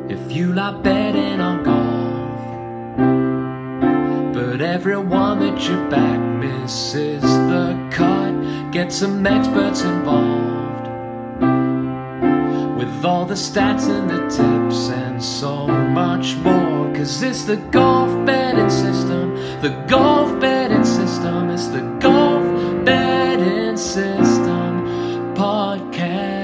if you like betting on golf. But everyone that you back misses the cut. Get some experts involved with all the stats and the tips and so much more. 'Cause it's the golf betting system, the golf betting system. It's the golf betting system podcast.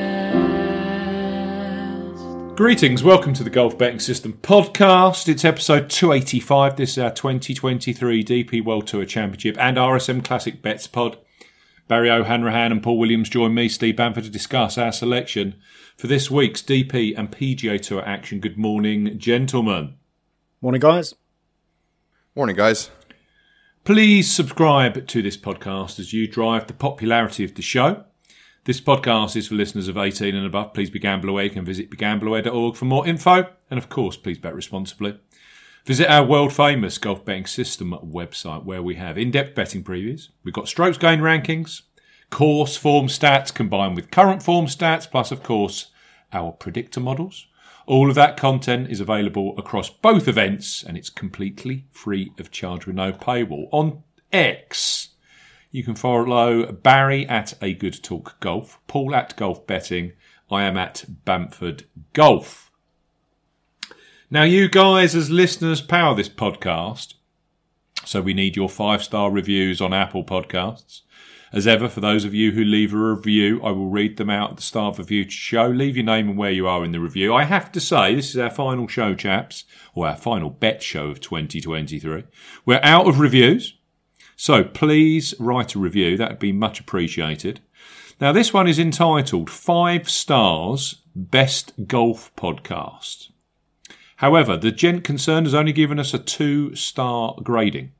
Greetings, welcome to the Golf Betting System podcast. It's episode 285. This is our 2023 DP World Tour Championship and RSM Classic Bets pod. Barry O'Hanrahan and Paul Williams join me, Steve Bamford, to discuss our selection for this week's DP and PGA Tour action. Good morning, gentlemen. Morning, guys. Morning, guys. Please subscribe to this podcast as you drive the popularity of the show. This podcast is for listeners of 18 and above. Please be gamble aware. You can visit begambleaware.org for more info. And of course, please bet responsibly. Visit our world famous Golf Betting System website where we have in-depth betting previews. We've got strokes gained rankings, course form stats combined with current form stats, plus of course our predictor models. All of that content is available across both events and it's completely free of charge with no paywall. On X, you can follow Barry at A Good Talk Golf, Paul at Golf Betting, I am at Bamford Golf. Now you guys as listeners power this podcast, so we need your 5-star reviews on Apple Podcasts. As ever, for those of you who leave a review, I will read them out at the start of a future show. Leave your name and where you are in the review. I have to say, this is our final show, chaps, or our final bet show of 2023. We're out of reviews, so please write a review. That would be much appreciated. Now, this one is entitled 5 Stars Best Golf Podcast. However, the gent concerned has only given us a 2-star grading.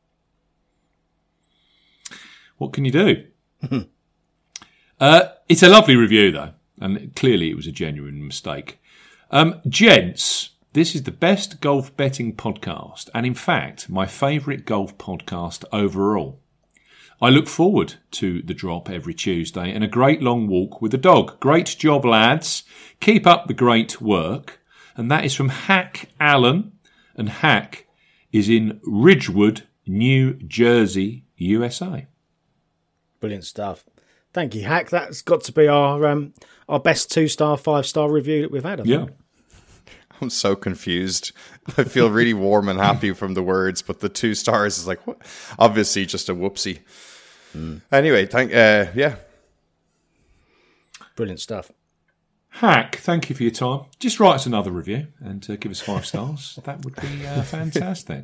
What can you do? It's a lovely review, though, and clearly it was a genuine mistake. Gents, this is the best golf betting podcast, and in fact, my favourite golf podcast overall. I look forward to the drop every Tuesday and a great long walk with the dog. Great job, lads. Keep up the great work. And that is from Hack Allen, and Hack is in Ridgewood, New Jersey, USA. Brilliant stuff. Thank you, Hack. That's got to be our best 2-star, 5-star review that we've had. I think. I'm so confused. I feel really warm and happy from the words, but the 2 stars is like, what? Obviously just a whoopsie. Anyway, Brilliant stuff. Hack, thank you for your time. Just write us another review and give us 5 stars. That would be fantastic.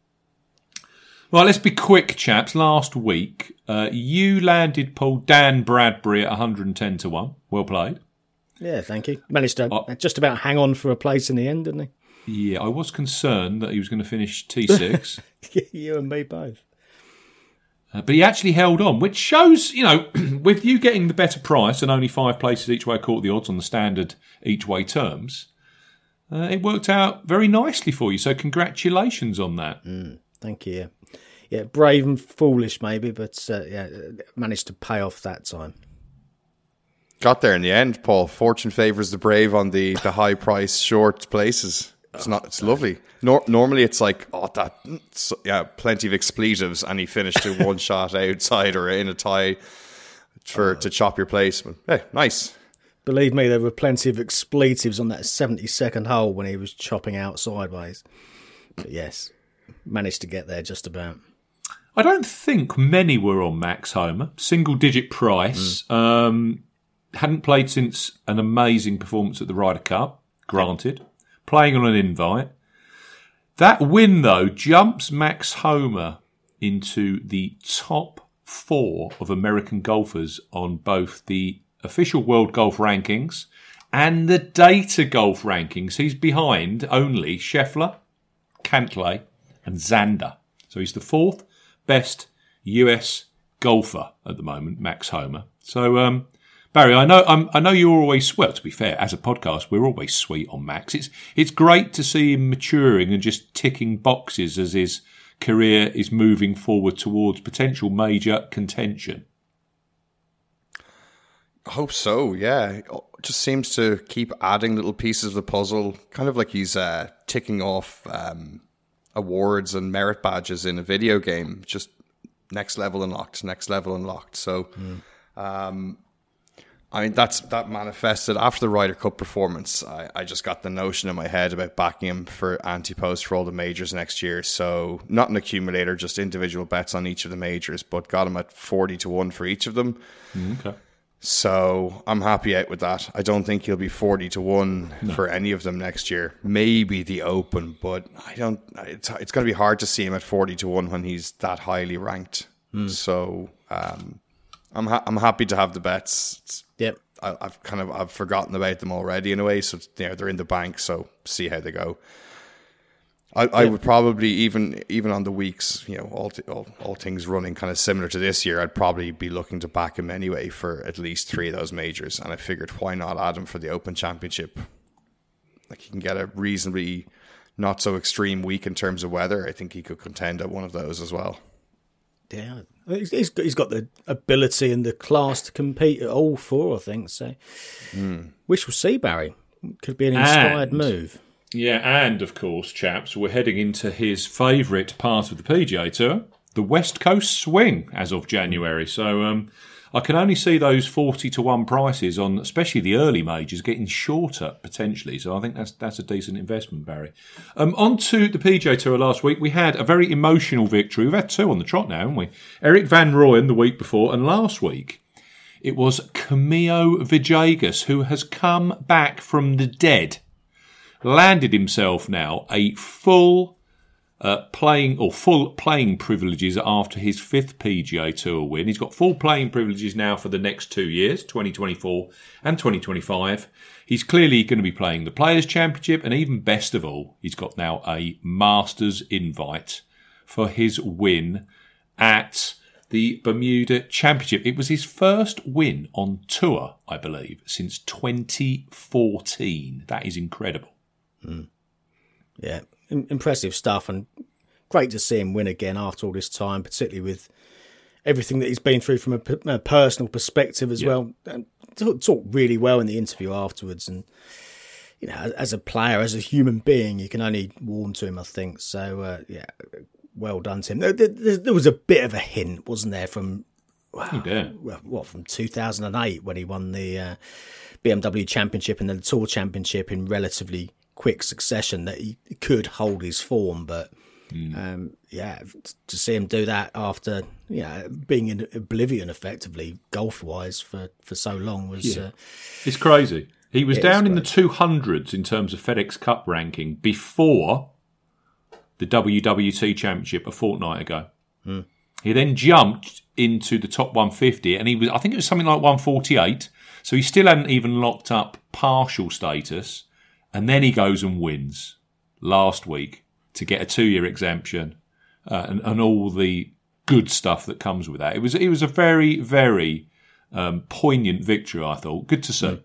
Right, let's be quick, chaps. Last week, you landed Paul Dan Bradbury at 110 to 1. Well played. Yeah, thank you. Managed to just about hang on for a place in the end, didn't he? Yeah, I was concerned that he was going to finish T6. You and me both. But he actually held on, which shows, with you getting the better price and only 5 places each way caught the odds on the standard each way terms, it worked out very nicely for you. So congratulations on that. Thank you. Yeah, brave and foolish maybe, but managed to pay off that time. Got there in the end, Paul. Fortune favours the brave on the high price short places. It's lovely. Normally it's like, plenty of expletives, and he finished to 1 shot outside or in a tie to chop your place. But hey, nice. Believe me, there were plenty of expletives on that 72nd hole when he was chopping out sideways. But yes, managed to get there just about. I don't think many were on Max Homer. Single-digit price. Hadn't played since an amazing performance at the Ryder Cup, granted. Playing on an invite. That win, though, jumps Max Homer into the top 4 of American golfers on both the official World Golf Rankings and the data golf rankings. He's behind only Scheffler, Cantlay and Xander. So he's the 4th best US golfer at the moment, Max Homer. So, Barry, I know you're always, well, to be fair, as a podcast, we're always sweet on Max. It's great to see him maturing and just ticking boxes as his career is moving forward towards potential major contention. I hope so, yeah. just seems to keep adding little pieces of the puzzle, kind of like he's ticking off awards and merit badges in a video game. Just next level unlocked, next level unlocked. So, I mean, that manifested after the Ryder Cup performance. I just got the notion in my head about backing him for anti-post for all the majors next year. So not an accumulator, just individual bets on each of the majors, but got him at 40-1 for each of them. Okay. So I'm happy out with that. I don't think he'll be 40-1 for any of them next year. Maybe the Open, but I don't. It's going to be hard to see him at 40-1 when he's that highly ranked. So I'm happy to have the bets. Yep. I've forgotten about them already in a way. So they're in the bank. So see how they go. I would probably even on the weeks, all things running kind of similar to this year, I'd probably be looking to back him anyway for at least 3 of those majors. And I figured, why not add him for the Open Championship? Like, he can get a reasonably not so extreme week in terms of weather. I think he could contend at one of those as well. Yeah, he's got the ability and the class to compete at all 4, I think. So we shall see, Barry. Could be an inspired move. Yeah, and of course, chaps, we're heading into his favourite part of the PGA Tour, the West Coast Swing, as of January. So I can only see those 40-1 prices on, especially the early majors, getting shorter potentially. So I think that's a decent investment, Barry. On to the PGA Tour last week, we had a very emotional victory. We've had 2 on the trot now, haven't we? Eric Van Rooyen the week before, and last week it was Camilo Villegas, who has come back from the dead. Landed himself now a full playing privileges after his 5th PGA Tour win. He's got full playing privileges now for the next 2 years, 2024 and 2025. He's clearly going to be playing the Players' Championship, and even best of all, he's got now a Masters invite for his win at the Bermuda Championship. It was his first win on tour, I believe, since 2014. That is incredible. Yeah, impressive stuff, and great to see him win again after all this time, particularly with everything that he's been through from a personal perspective as well. And talked really well in the interview afterwards, and as a player, as a human being, you can only warm to him, I think. So well done to him. There was a bit of a hint, wasn't there, from from 2008 when he won the BMW Championship and then the Tour Championship in relatively quick succession, that he could hold his form, but to see him do that after being in oblivion effectively golf wise for so long was it's crazy. He was down in the 200s in terms of FedEx Cup ranking before the WWT Championship a fortnight ago. He then jumped into the top 150, and I think it was something like 148, so he still hadn't even locked up partial status. And then he goes and wins last week to get a 2-year exemption and all the good stuff that comes with that. It was a very, very poignant victory, I thought. Good to see.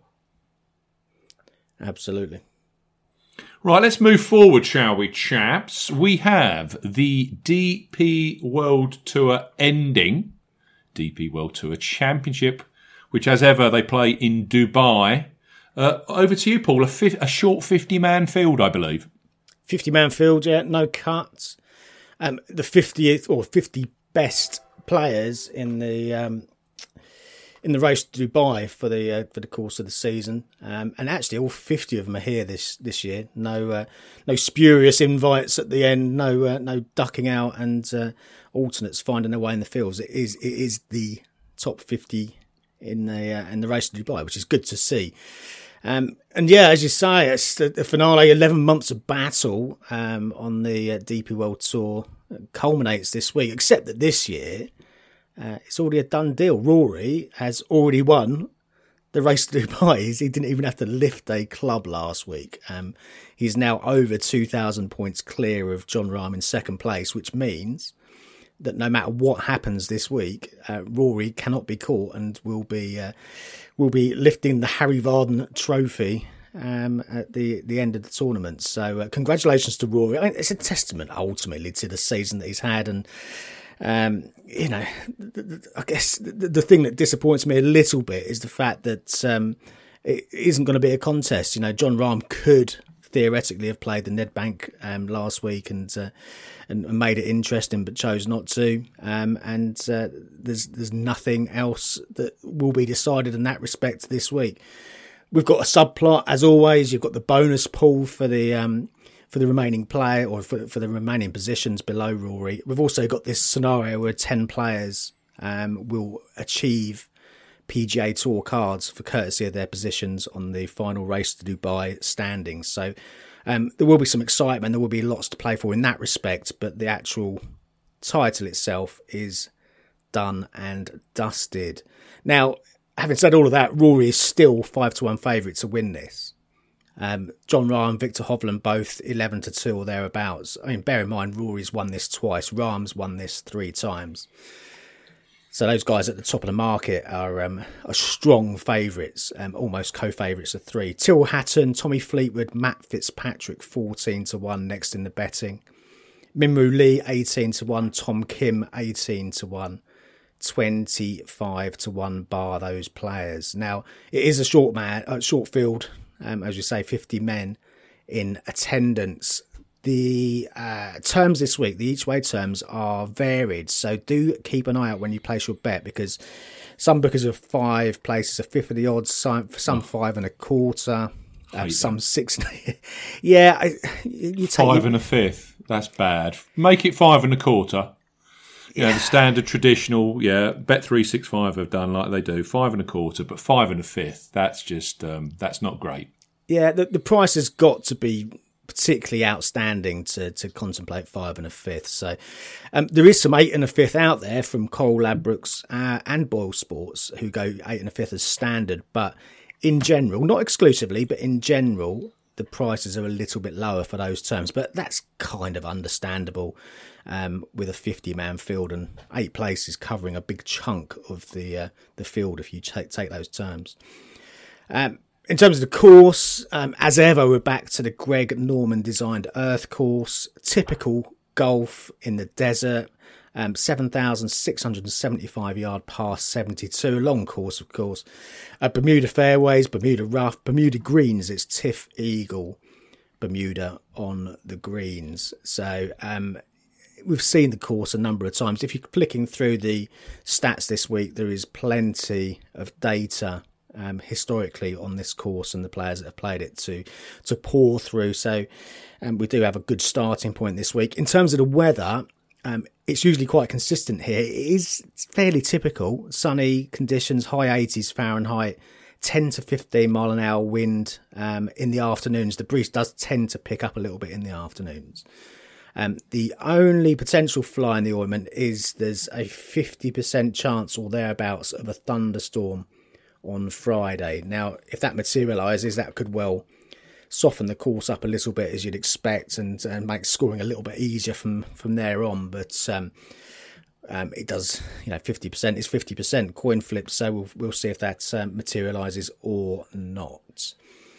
Absolutely. Right, let's move forward, shall we, chaps? We have the DP World Tour ending, DP World Tour Championship, which, as ever, they play in Dubai. Over to you, Paul. A short 50-man field, I believe. 50-man field, yeah, no cuts. The 50th or 50 best players in the race to Dubai for the course of the season, and actually all 50 of them are here this year. No spurious invites at the end. No ducking out and alternates finding their way in the fields. It is the top 50 in the race to Dubai, which is good to see. And as you say, it's the finale. 11 months of battle on the DP World Tour culminates this week. Except that this year, it's already a done deal. Rory has already won the race to Dubai. He didn't even have to lift a club last week. He's now over 2,000 points clear of Jon Rahm in second place, which means that no matter what happens this week, Rory cannot be caught and will be lifting the Harry Vardon Trophy at the end of the tournament. So congratulations to Rory. I mean, it's a testament ultimately to the season that he's had, and I guess the thing that disappoints me a little bit is the fact that it isn't going to be a contest. You know, John Rahm could theoretically have played the Nedbank last week and made it interesting, but chose not to. There's nothing else that will be decided in that respect this week. We've got a subplot as always. You've got the bonus pool for the remaining player or for the remaining positions below Rory. We've also got this scenario where 10 players will achieve PGA Tour cards for courtesy of their positions on the final Race to Dubai standings. So there will be some excitement. There will be lots to play for in that respect, but the actual title itself is done and dusted. Now, having said all of that, Rory is still 5-1 favourite to win this. John Rahm, Victor Hovland, both 11-2 or thereabouts. I mean, bear in mind, Rory's won this twice. Rahm's won this 3 times. So those guys at the top of the market are strong favourites, almost co-favourites of 3. Till Hatton, Tommy Fleetwood, Matt Fitzpatrick, 14-1 next in the betting. Minwoo Lee, 18-1. Tom Kim, 18-1. 25-1 bar those players. Now, it is a short field, as you say, 50 men in attendance. The terms this week, the each-way terms, are varied, so do keep an eye out when you place your bet, because some bookers are 5 places a fifth of the odds, some 5 1/4, some 6. Yeah, you take 5 1/5. That's bad. Make it 5 1/4. Yeah, the standard traditional. Bet365 have done like they do 5 1/4, but 5 1/5. That's just that's not great. Yeah, the price has got to be particularly outstanding to contemplate 5 1/5. So there is some 8 1/5 out there from Coral Ladbrokes and Boyle Sports who go 8 1/5 as standard. But in general, not exclusively, but in general, the prices are a little bit lower for those terms. But that's kind of understandable with a 50-man field and 8 places covering a big chunk of the field if you take those terms. In terms of the course, as ever, we're back to the Greg Norman designed Earth course. Typical golf in the desert. 7,675 yard par 72. Long course, of course. Bermuda fairways, Bermuda rough, Bermuda greens. It's Tiff Eagle, Bermuda on the greens. So we've seen the course a number of times. If you're flicking through the stats this week, there is plenty of data historically on this course and the players that have played it to pour through. So we do have a good starting point this week. In terms of the weather, it's usually quite consistent here. It is fairly typical. Sunny conditions, high 80s Fahrenheit, 10 to 15 mile an hour wind in the afternoons. The breeze does tend to pick up a little bit in the afternoons. The only potential fly in the ointment is there's a 50% chance or thereabouts of a thunderstorm on Friday. Now, if that materialises, that could well soften the course up a little bit, as you'd expect, and make scoring a little bit easier from there on. But it does, 50% is 50%, coin flip. So we'll see if that materialises or not.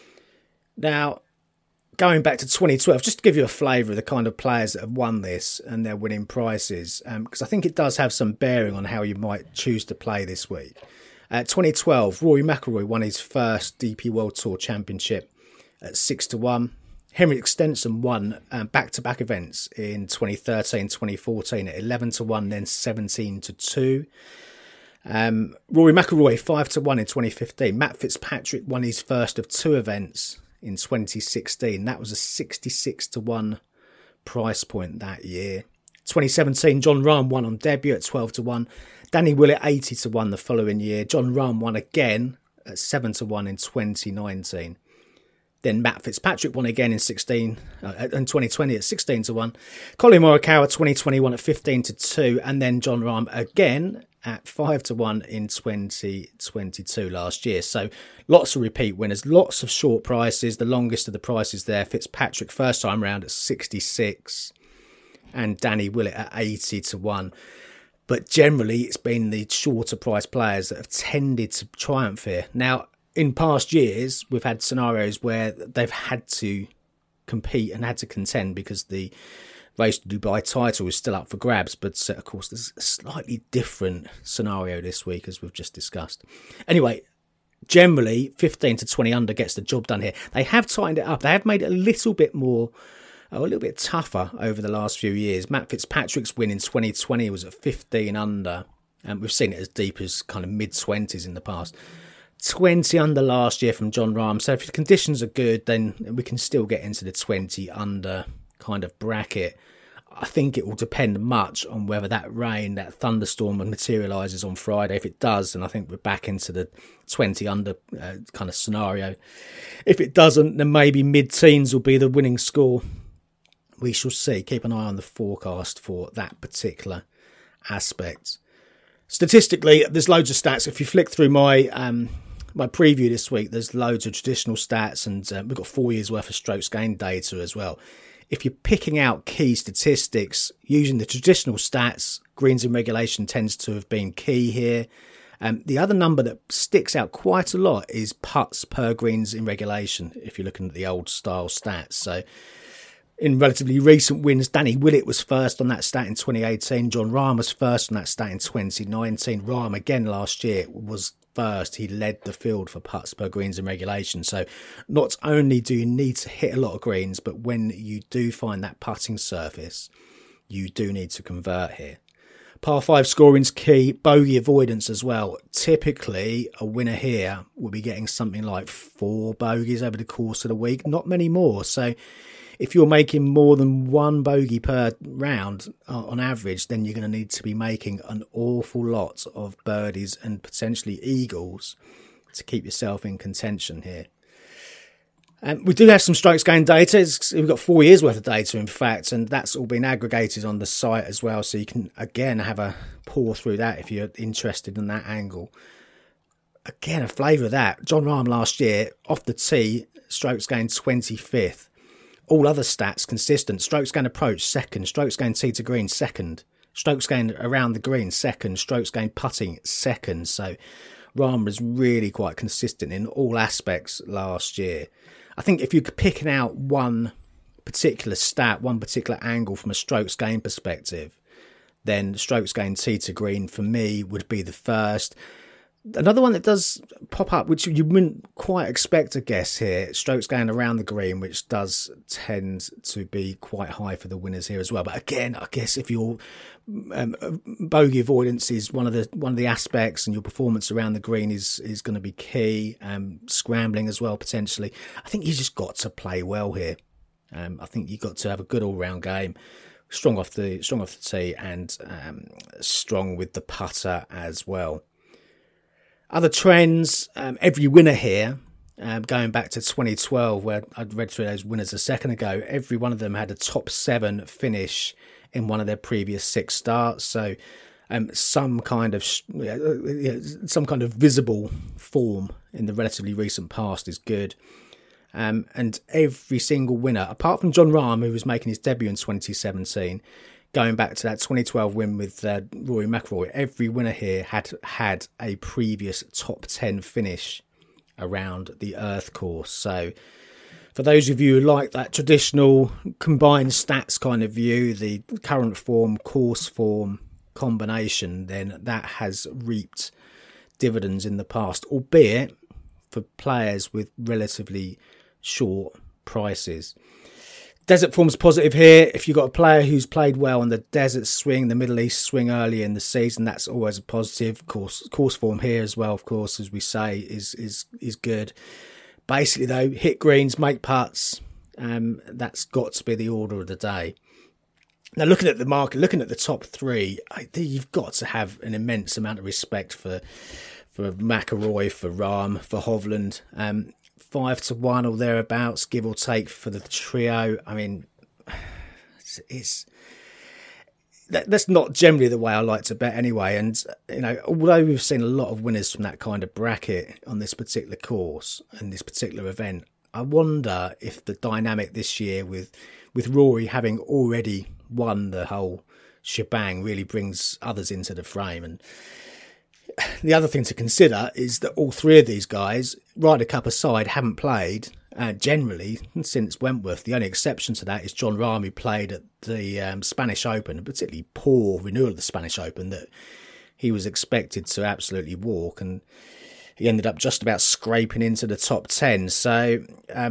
Now, going back to 2012, just to give you a flavour of the kind of players that have won this and their winning prices, because I think it does have some bearing on how you might choose to play this week. 2012, Rory McIlroy won his first DP World Tour Championship at 6-1. Henrik Stenson won back-to-back events in 2013, 2014 at 11-1, then 17-2. Rory McIlroy 5-1 in 2015. Matt Fitzpatrick won his first of 2 events in 2016. That was a 66-1 price point that year. 2017, John Rahm won on debut at 12-1. Danny Willett 80-1 the following year. John Rahm won again at 7-1 in 2019. Then Matt Fitzpatrick won again in 2020 at 16-1. Colin Morikawa 2021 at 15-2, and then John Rahm again at 5-1 in 2022 last year. So lots of repeat winners, lots of short prices. The longest of the prices there, Fitzpatrick first time round at 66, and Danny Willett at 80-1. But generally, it's been the shorter price players that have tended to triumph here. Now, in past years, we've had scenarios where they've had to compete and had to contend because the Race to Dubai title is still up for grabs. But of course, there's a slightly different scenario this week, as we've just discussed. Anyway, Generally, 15 to 20 under gets the job done here. They have tightened it up. They have made it a little bit more, a little bit tougher over the last few years. Matt Fitzpatrick's win in 2020 was at 15 under. And we've seen it as deep as kind of mid-20s in the past. 20 under last year from Jon Rahm. So if the conditions are good, then we can still get into the 20 under kind of bracket. I think it will depend much on whether that rain, that thunderstorm materialises on Friday. If it does, then I think we're back into the 20 under kind of scenario. If it doesn't, then maybe mid-teens will be the winning score. We shall see. Keep an eye on the forecast for that particular aspect. Statistically, there's loads of stats. If you flick through my preview this week, there's loads of traditional stats, and we've got 4 years worth of strokes gained data as well. If you're picking out key statistics using the traditional stats, greens in regulation tends to have been key here. The other number that sticks out quite a lot is putts per greens in regulation, if you're looking at the old style stats. So in relatively recent wins, Danny Willett was first on that stat in 2018. Jon Rahm was first on that stat in 2019. Rahm again last year was first. He led the field for putts per greens in regulation. So not only do you need to hit a lot of greens, but when you do find that putting surface, you do need to convert here. Par 5 scoring's key, bogey avoidance as well. Typically, a winner here will be getting something like 4 bogeys over the course of the week, not many more. So if you're making more than 1 bogey per round on average, then you're going to need to be making an awful lot of birdies and potentially eagles to keep yourself in contention here. We do have some strokes gained data. We've got 4 years worth of data, in fact, and that's all been aggregated on the site as well. So you can, again, have a pour through that if you're interested in that angle. Again, a flavour of that. Jon Rahm last year, off the tee, strokes gained 25th. All other stats consistent. Strokes gained approach, second. Strokes gained tee to green, second. Strokes gained around the green, second. Strokes gained putting, second. So Rahm was really quite consistent in all aspects last year. I think if you're picking out one particular stat, one particular angle from a strokes gained perspective, then strokes gained tee to green for me would be the first. Another one that does pop up, which you wouldn't quite expect to guess here, strokes gained around the green, which does tend to be quite high for the winners here as well. But again, I guess if your bogey avoidance is one of the aspects, and your performance around the green is going to be key, scrambling as well potentially, I think you just got to play well here. I think you've got to have a good all-round game, strong off the tee, and strong with the putter as well. Other trends, every winner here, going back to 2012, where I'd read through those winners a second ago, every one of them had a top 7 finish in one of their previous 6 starts. So some kind of visible form in the relatively recent past is good. And every single winner, apart from Jon Rahm, who was making his debut in 2017, going back to that 2012 win with Rory McIlroy, every winner here had a previous top 10 finish around the Earth course. So for those of you who like that traditional combined stats kind of view, the current form, course form combination, then that has reaped dividends in the past, albeit for players with relatively short prices. Desert form's positive here. If you've got a player who's played well on the desert swing, the Middle East swing early in the season, that's always a positive. Course form here as well, of course, as we say, is good. Basically, though, hit greens, make putts. That's got to be the order of the day. Now, looking at the market, looking at the top 3, you've got to have an immense amount of respect for McIlroy, for Rahm, for Hovland. 5 to 1 or thereabouts, give or take, for the trio. I mean, that's not generally the way I like to bet anyway. And, although we've seen a lot of winners from that kind of bracket on this particular course and this particular event, I wonder if the dynamic this year with Rory having already won the whole shebang really brings others into the frame. And the other thing to consider is that all 3 of these guys, Ryder Cup aside, haven't played generally since Wentworth. The only exception to that is Jon Rahm, who played at the Spanish Open, a particularly poor renewal of the Spanish Open that he was expected to absolutely walk. And he ended up just about scraping into the top 10. So,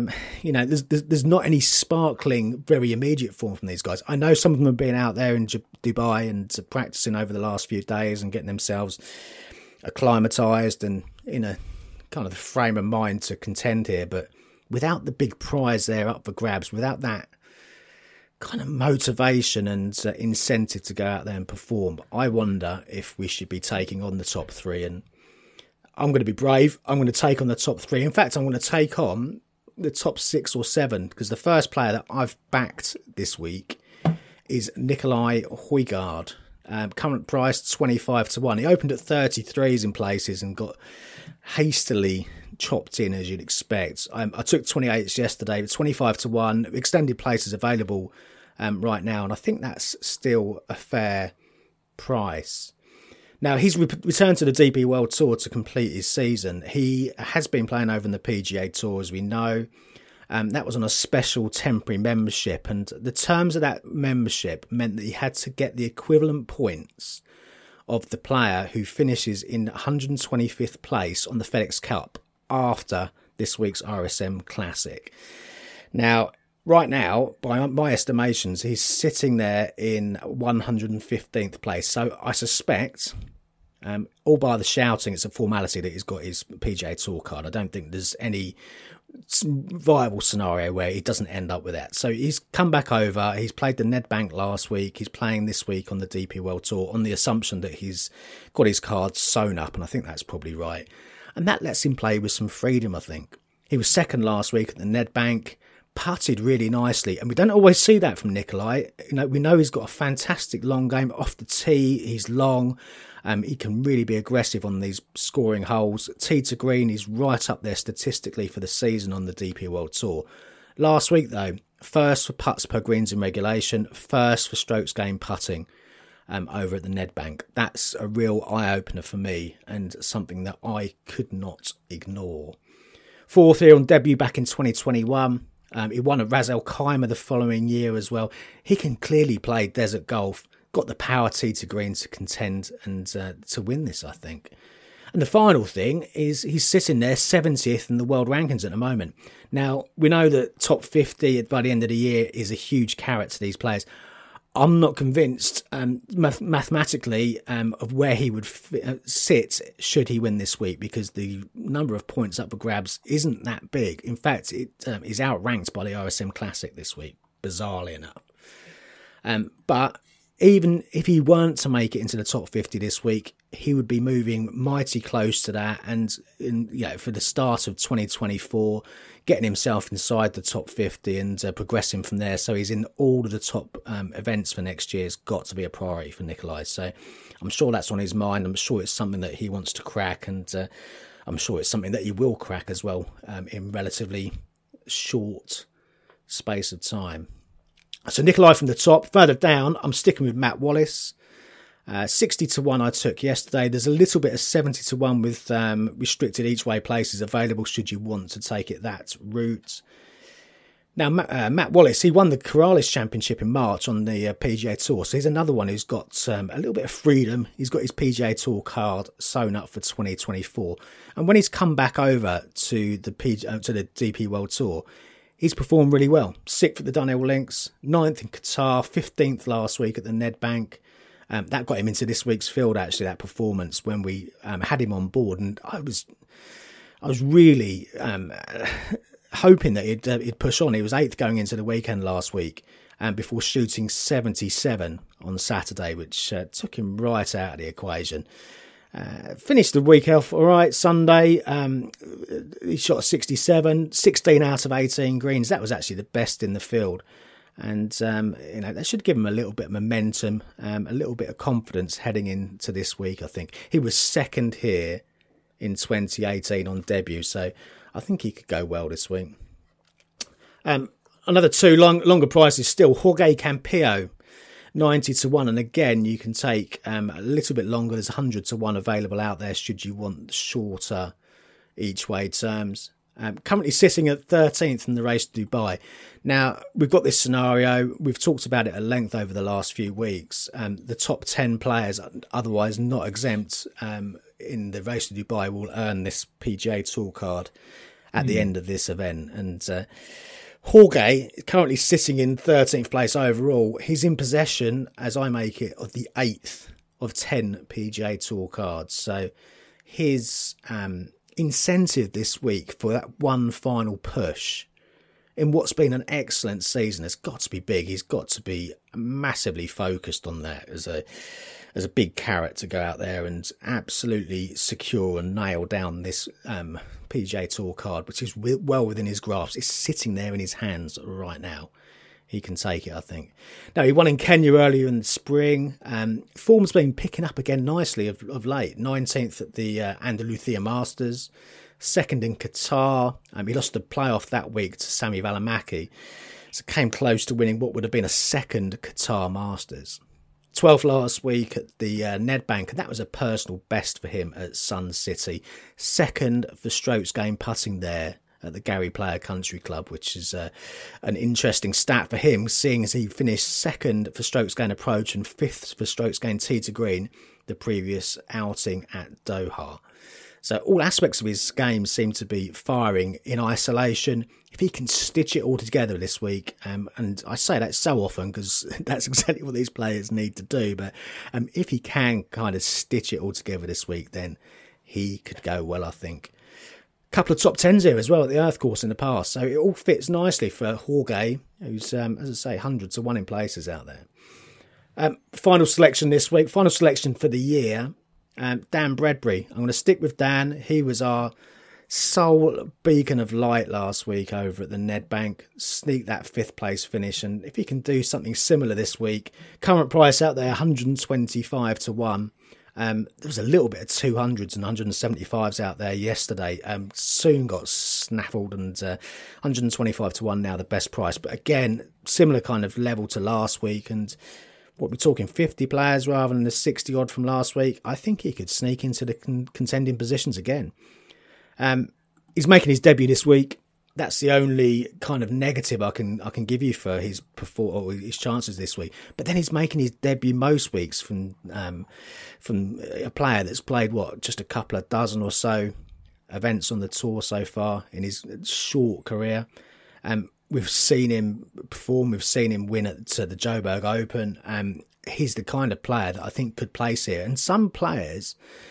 there's not any sparkling, very immediate form from these guys. I know some of them have been out there in Dubai and practicing over the last few days and getting themselves acclimatised and in a kind of the frame of mind to contend here. But without the big prize there up for grabs, without that kind of motivation and incentive to go out there and perform, I wonder if we should be taking on the top 3. And I'm going to be brave. I'm going to take on the top 3. In fact, I'm going to take on the top 6 or 7, because the first player that I've backed this week is Nicolai Højgaard. Current price 25-1. He opened at 33s in places and got hastily chopped in, as you'd expect. I took 28s yesterday, but 25-1. Extended places available right now, and I think that's still a fair price. Now, he's returned to the DP World Tour to complete his season. He has been playing over in the PGA Tour, as we know. That was on a special temporary membership, and the terms of that membership meant that he had to get the equivalent points of the player who finishes in 125th place on the FedEx Cup after this week's RSM Classic. Now, right now, by my estimations, he's sitting there in 115th place. So I suspect, all by the shouting, it's a formality that he's got his PGA Tour card. I don't think there's any viable scenario where he doesn't end up with that. So he's come back over. He's played the Nedbank last week. He's playing this week on the DP World Tour on the assumption that he's got his cards sewn up, and I think that's probably right. And that lets him play with some freedom, I think. He was second last week at the Nedbank, putted really nicely, and we don't always see that from Nicolai. We know he's got a fantastic long game off the tee. He's long. He can really be aggressive on these scoring holes. Tee to green, he's right up there statistically for the season on the DP World Tour. Last week, though, first for putts per greens in regulation, first for strokes gained putting over at the Nedbank. That's a real eye-opener for me and something that I could not ignore. Fourth here on debut back in 2021. He won at Ras Al Khaimah the following year as well. He can clearly play desert golf. Got the power tee to green to contend and to win this, I think. And the final thing is he's sitting there 70th in the world rankings at the moment. Now, we know that top 50 by the end of the year is a huge carrot to these players. I'm not convinced mathematically of where he would sit should he win this week, because the number of points up for grabs isn't that big. In fact, it is outranked by the RSM Classic this week, bizarrely enough. But even if he weren't to make it into the top 50 this week, he would be moving mighty close to that. And for the start of 2024, getting himself inside the top 50 and progressing from there. So he's in all of the top events for next year has got to be a priority for Nicolai. So I'm sure that's on his mind. I'm sure it's something that he wants to crack, and I'm sure it's something that he will crack as well in relatively short space of time. So Nicolai from the top. Further down, I'm sticking with Matt Wallace. 60-1 I took yesterday. There's a little bit of 70-1 with restricted each way places available should you want to take it that route. Now, Matt Wallace, he won the Corales Championship in March on the PGA Tour. So he's another one who's got a little bit of freedom. He's got his PGA Tour card sewn up for 2024. And when he's come back over to the DP World Tour, he's performed really well. 6th at the Dunhill Links, 9th in Qatar, 15th last week at the Nedbank. That got him into this week's field, actually, that performance when we had him on board. And I was really hoping that he'd push on. He was 8th going into the weekend last week before shooting 77 on Saturday, which took him right out of the equation. Finished the week off all right. Sunday, he shot 67, 16 out of 18 greens. That was actually the best in the field. And, that should give him a little bit of momentum, a little bit of confidence heading into this week, I think. He was second here in 2018 on debut, so I think he could go well this week. Another two longer prices still. Jorge Campillo, 90-1. And again, you can take a little bit longer. There's 100-1 available out there should you want shorter each way terms. currently sitting at 13th in the race to Dubai. Now, we've got this scenario. We've talked about it at length over the last few weeks. The top 10 players, otherwise not exempt in the race to Dubai, will earn this PGA Tour card at the end of this event. And Jorge is currently sitting in 13th place overall. He's in possession, as I make it, of the 8th of 10 PGA Tour cards. So his incentive this week for that one final push in what's been an excellent season has got to be big. He's got to be massively focused on that as a big carrot to go out there and absolutely secure and nail down this PGA Tour card, which is well within his grasp. It's sitting there in his hands right now. He can take it, I think. Now, he won in Kenya earlier in the spring. Form's been picking up again nicely of late. 19th at the Andalusia Masters, 2nd in Qatar. He lost the playoff that week to Sami Välimäki, so came close to winning what would have been a 2nd Qatar Masters. 12th last week at the Nedbank, and that was a personal best for him at Sun City. 2nd for strokes gained putting there at the Gary Player Country Club, which is an interesting stat for him, seeing as he finished 2nd for strokes gained approach and 5th for strokes gained tee to green the previous outing at Doha. So all aspects of his game seem to be firing in isolation. If he can stitch it all together this week, and I say that so often because that's exactly what these players need to do, but if he can kind of stitch it all together this week, then he could go well, I think. Couple of top 10s here as well at the Earth Course in the past, so it all fits nicely for Jorge, who's, as I say, hundreds to one in places out there. Final selection this week, final selection for the year, Dan Bradbury. I'm going to stick with Dan. He was our sole beacon of light last week over at the Nedbank, sneaked that 5th place finish, and if he can do something similar this week, current price out there 125 to 1. There was a little bit of 200s and 175s out there yesterday. Soon got snaffled, and 125 to 1 now the best price. But again, similar kind of level to last week. And what we're talking 50 players rather than the 60 odd from last week. I think he could sneak into the contending positions again. He's making his debut this week. That's the only kind of negative I can give you for his his chances this week. But then he's making his debut most weeks from a player that's played just a couple of dozen or so events on the tour so far in his short career. We've seen him perform. We've seen him win at the Joburg Open. He's the kind of player that I think could place here. And some players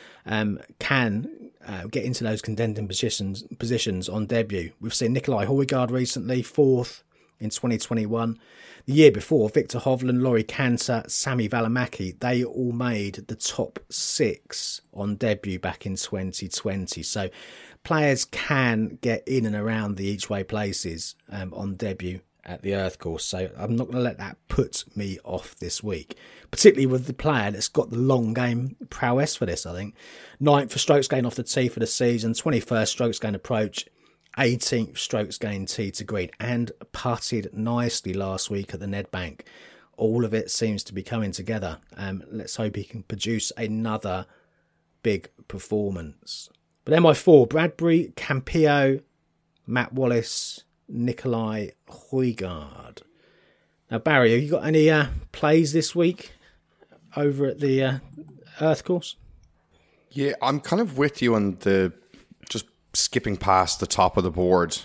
can get into those contending positions on debut. We've seen Nicolai Højgaard recently, 4th in 2021. The year before, Victor Hovland, Laurie Canter, Sami Välimäki, they all made the top 6 on debut back in 2020. So players can get in and around the each way places on debut at the Earth Course. So I'm not going to let that put me off this week, particularly with the player that's got the long game prowess for this, I think. 9th for strokes gained off the tee for the season, 21st strokes gained approach, 18th strokes gained tee to green, and putted nicely last week at the Nedbank. All of it seems to be coming together. Let's hope he can produce another big performance. But MI4, Bradbury, Campillo, Matt Wallace, Nicolai Højgaard. Now, Barry, have you got any plays this week over at the Earth Course? Yeah, I'm kind of with you on the just skipping past the top of the board.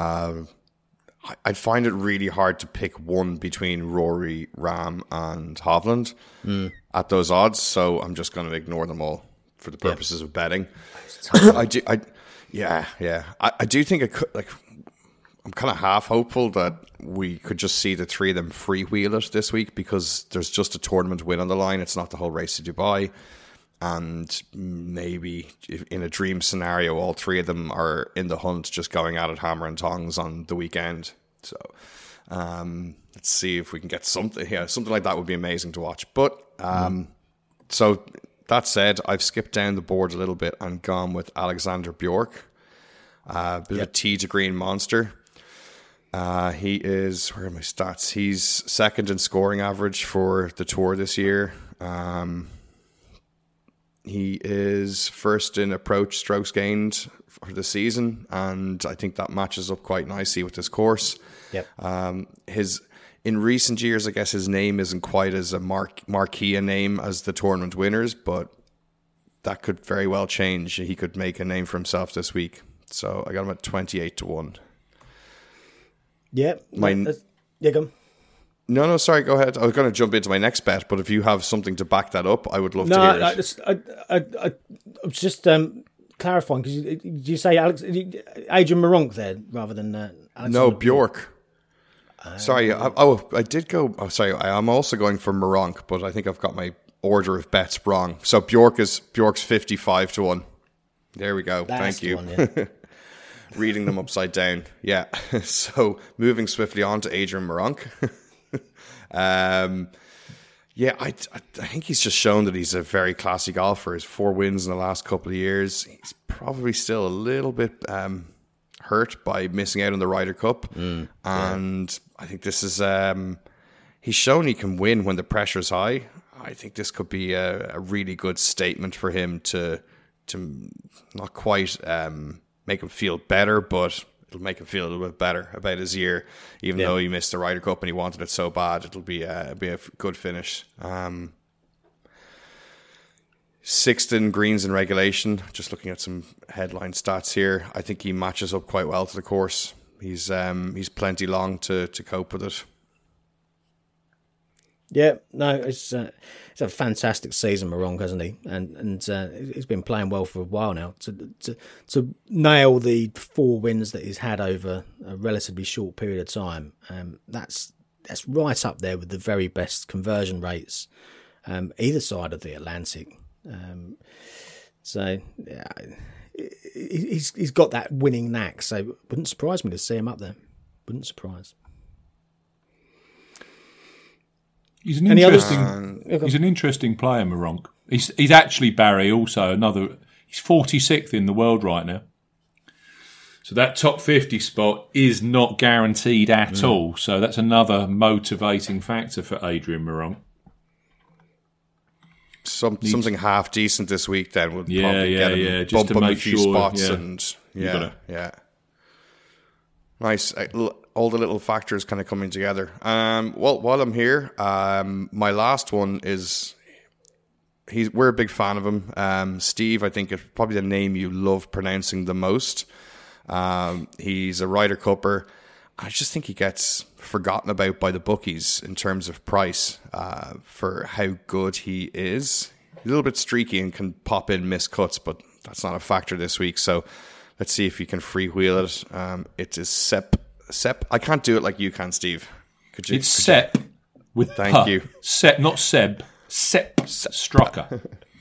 I'd find it really hard to pick one between Rory, Rahm, and Hovland at those odds. So I'm just going to ignore them all for the purposes of betting. I do think it could, like, I'm kind of half hopeful that we could just see the three of them freewheel it this week, because there's just a tournament win on the line. It's not the whole race to Dubai. And maybe in a dream scenario, all three of them are in the hunt, just going at it hammer and tongs on the weekend. So let's see if we can get something. Yeah, something like that would be amazing to watch. But so that said, I've skipped down the board a little bit and gone with Alexander Bjork, bit of a tee to green monster. He is, where are my stats? He's second in scoring average for the tour this year. He is first in approach strokes gained for the season, and I think that matches up quite nicely with this course. Yep. In recent years, I guess his name isn't quite as a marquee a name as the tournament winners, but that could very well change. He could make a name for himself this week. So I got him at 28-1. Yeah. Go on. No, sorry, go ahead. I was going to jump into my next bet, but if you have something to back that up, I would love to hear it. I was just clarifying, because did you say Adrian Meronk there rather than Alexander? No, Bjork. Sorry, I did go. Oh, sorry, I'm also going for Meronk, but I think I've got my order of bets wrong. So Bjork's 55-1. There we go. That's Thank you. the one, yeah. Reading them upside down. Yeah. So moving swiftly on to Adrian Meronk. Yeah, I think he's just shown that he's a very classy golfer. His 4 wins in the last couple of years. He's probably still a little bit hurt by missing out on the Ryder Cup. And I think this is... he's shown he can win when the pressure's high. I think this could be a really good statement for him to not quite make him feel better, but it'll make him feel a little bit better about his year, even though he missed the Ryder Cup and he wanted it so bad. It'll be a good finish. Sixth in greens in regulation. Just looking at some headline stats here, I think he matches up quite well to the course. He's plenty long to cope with it. Yeah, no, it's a fantastic season, Meronk, hasn't he? And he's been playing well for a while now. To nail the 4 wins that he's had over a relatively short period of time, that's right up there with the very best conversion rates either side of the Atlantic. So yeah, he's got that winning knack. So it wouldn't surprise me to see him up there. Wouldn't surprise. He's an interesting player, Meronk. He's actually, Barry, also he's 46th in the world right now. So that top 50 spot is not guaranteed at all. So that's another motivating factor for Adrian Meronk. Something half decent this week then would probably get him just to bump him make a few sure, spots and nice. All the little factors kind of coming together. Well, while I'm here, my last one is we're a big fan of him. Steve, I think, is probably the name you love pronouncing the most. He's a Ryder Cupper. I just think he gets forgotten about by the bookies in terms of price for how good he is. He's a little bit streaky and can pop in missed cuts, but that's not a factor this week. So let's see if he can freewheel it. It is Sepp. I can't do it like you can, Steve. Could you? It's Sepp with Thank you. Sepp, not Seb. Sepp Straka.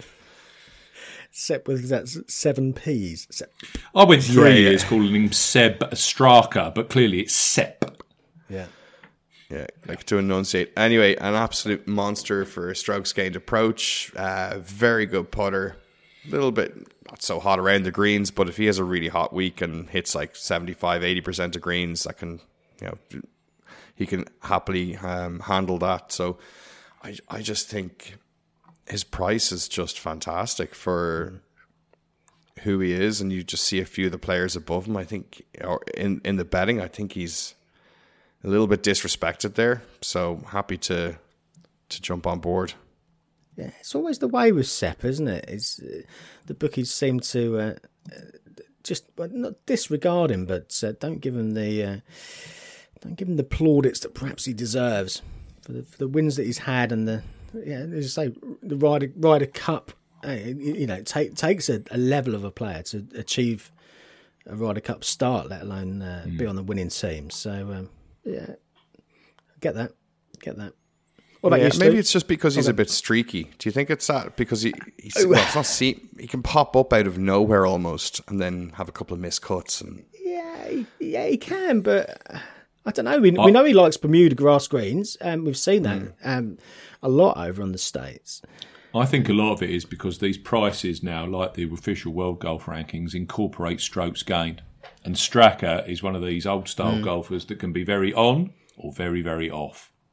Sepp with that 7 P's. Sepp. I went 3 years calling him Seb Straka, but clearly it's Sepp. Yeah. Yeah, like to enunciate. Anyway, an absolute monster for a strokes gained approach. Very good putter. A little bit not so hot around the greens, but if he has a really hot week and hits like 75-80% of greens, that can, he can happily handle that. So I just think his price is just fantastic for who he is, and you just see a few of the players above him. I think, or in the betting, I think he's a little bit disrespected there. So happy to jump on board. Yeah, it's always the way with Sepp, isn't it? The bookies seem to just not disregard him, but don't give him the plaudits that perhaps he deserves for the wins that he's had, and as you say, the Ryder Cup. It takes a level of a player to achieve a Ryder Cup start, let alone be on the winning team. So get that. What about you, Stu? Maybe it's just because he's a bit streaky. Do you think it's that? Because he can pop up out of nowhere almost and then have a couple of missed cuts. And Yeah, he can, but I don't know. We know he likes Bermuda grass greens, and we've seen that a lot over on the States. I think a lot of it is because these prices now, like the official World Golf Rankings, incorporate strokes gained. And Straka is one of these old-style golfers that can be very on or very, very off.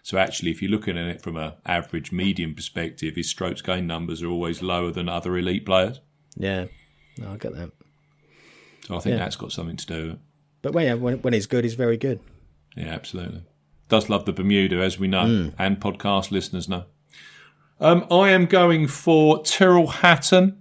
So actually, if you're looking at it from an average medium perspective, his strokes gained numbers are always lower than other elite players. Yeah, no, I get that. So I think that's got something to do with it. But when he's good, he's very good. Yeah, absolutely. Does love the Bermuda, as we know, and podcast listeners know. I am going for Tyrrell Hatton,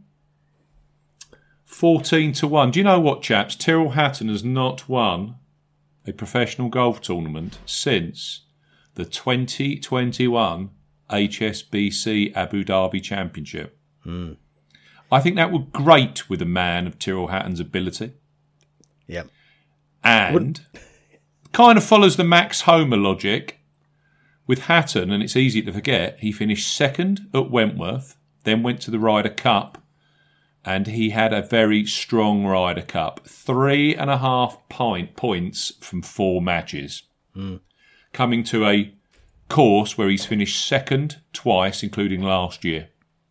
14-1. Do you know what, chaps? Tyrrell Hatton has not won a professional golf tournament since the 2021 HSBC Abu Dhabi Championship. I think that would great with a man of Tyrrell Hatton's ability. Yeah. And kind of follows the Max Homer logic with Hatton, and it's easy to forget, he finished second at Wentworth, then went to the Ryder Cup, and he had a very strong Ryder Cup. 3.5 points from 4 matches. Coming to a course where he's finished second twice, including last year.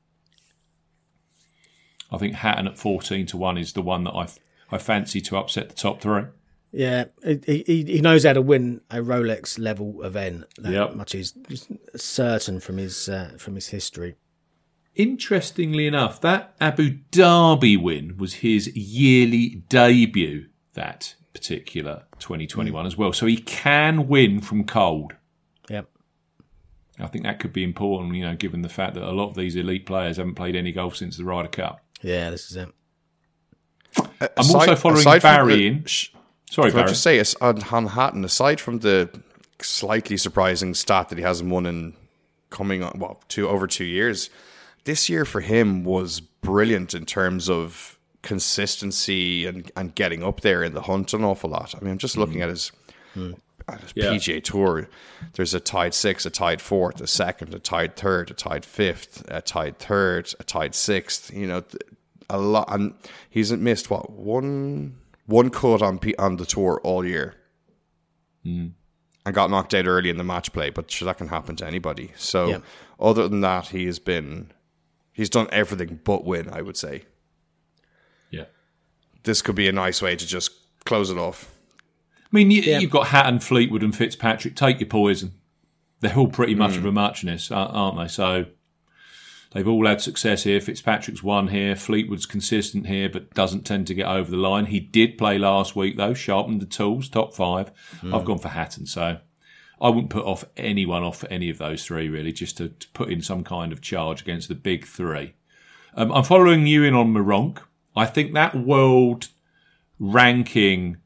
I think Hatton at 14-1 is the one that I fancy to upset the top 3. Yeah, he knows how to win a Rolex level event. That much is certain from his history. Interestingly enough, that Abu Dhabi win was his yearly debut, that particular 2021 as well. So he can win from cold. Yep. I think that could be important, given the fact that a lot of these elite players haven't played any golf since the Ryder Cup. Yeah, this is it. I'm also following Barry in. Sorry, Can I Barry. just say, on Hatton, aside from the slightly surprising stat that he hasn't won in coming on, over 2 years, this year for him was brilliant in terms of consistency and getting up there in the hunt an awful lot. I mean, I'm just looking at his PGA Tour. There's a tied 6th, a tied 4th, a 2nd, a tied 3rd, a tied 5th, a tied 3rd, a tied 6th. A lot, and he's missed one cut on the tour all year, and got knocked out early in the match play. But sure, that can happen to anybody. So, other than that, he's done everything but win, I would say. Yeah, this could be a nice way to just close it off. I mean, you've got Hatton, Fleetwood, and Fitzpatrick. Take your poison. They're all pretty much of a muchness, aren't they? So they've all had success here. Fitzpatrick's won here. Fleetwood's consistent here, but doesn't tend to get over the line. He did play last week, though. Sharpened the tools, top 5. I've gone for Hatton, so I wouldn't put off anyone off for any of those 3, really, just to put in some kind of charge against the big 3. I'm following you in on Meronk. I think that world ranking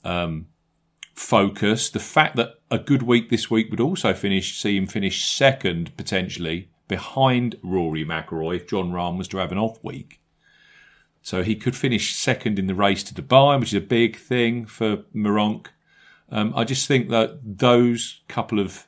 focus, the fact that a good week this week would also see him finish second, potentially, behind Rory McIlroy if Jon Rahm was to have an off week. So he could finish second in the race to Dubai, which is a big thing for Meronk. I just think that those couple of,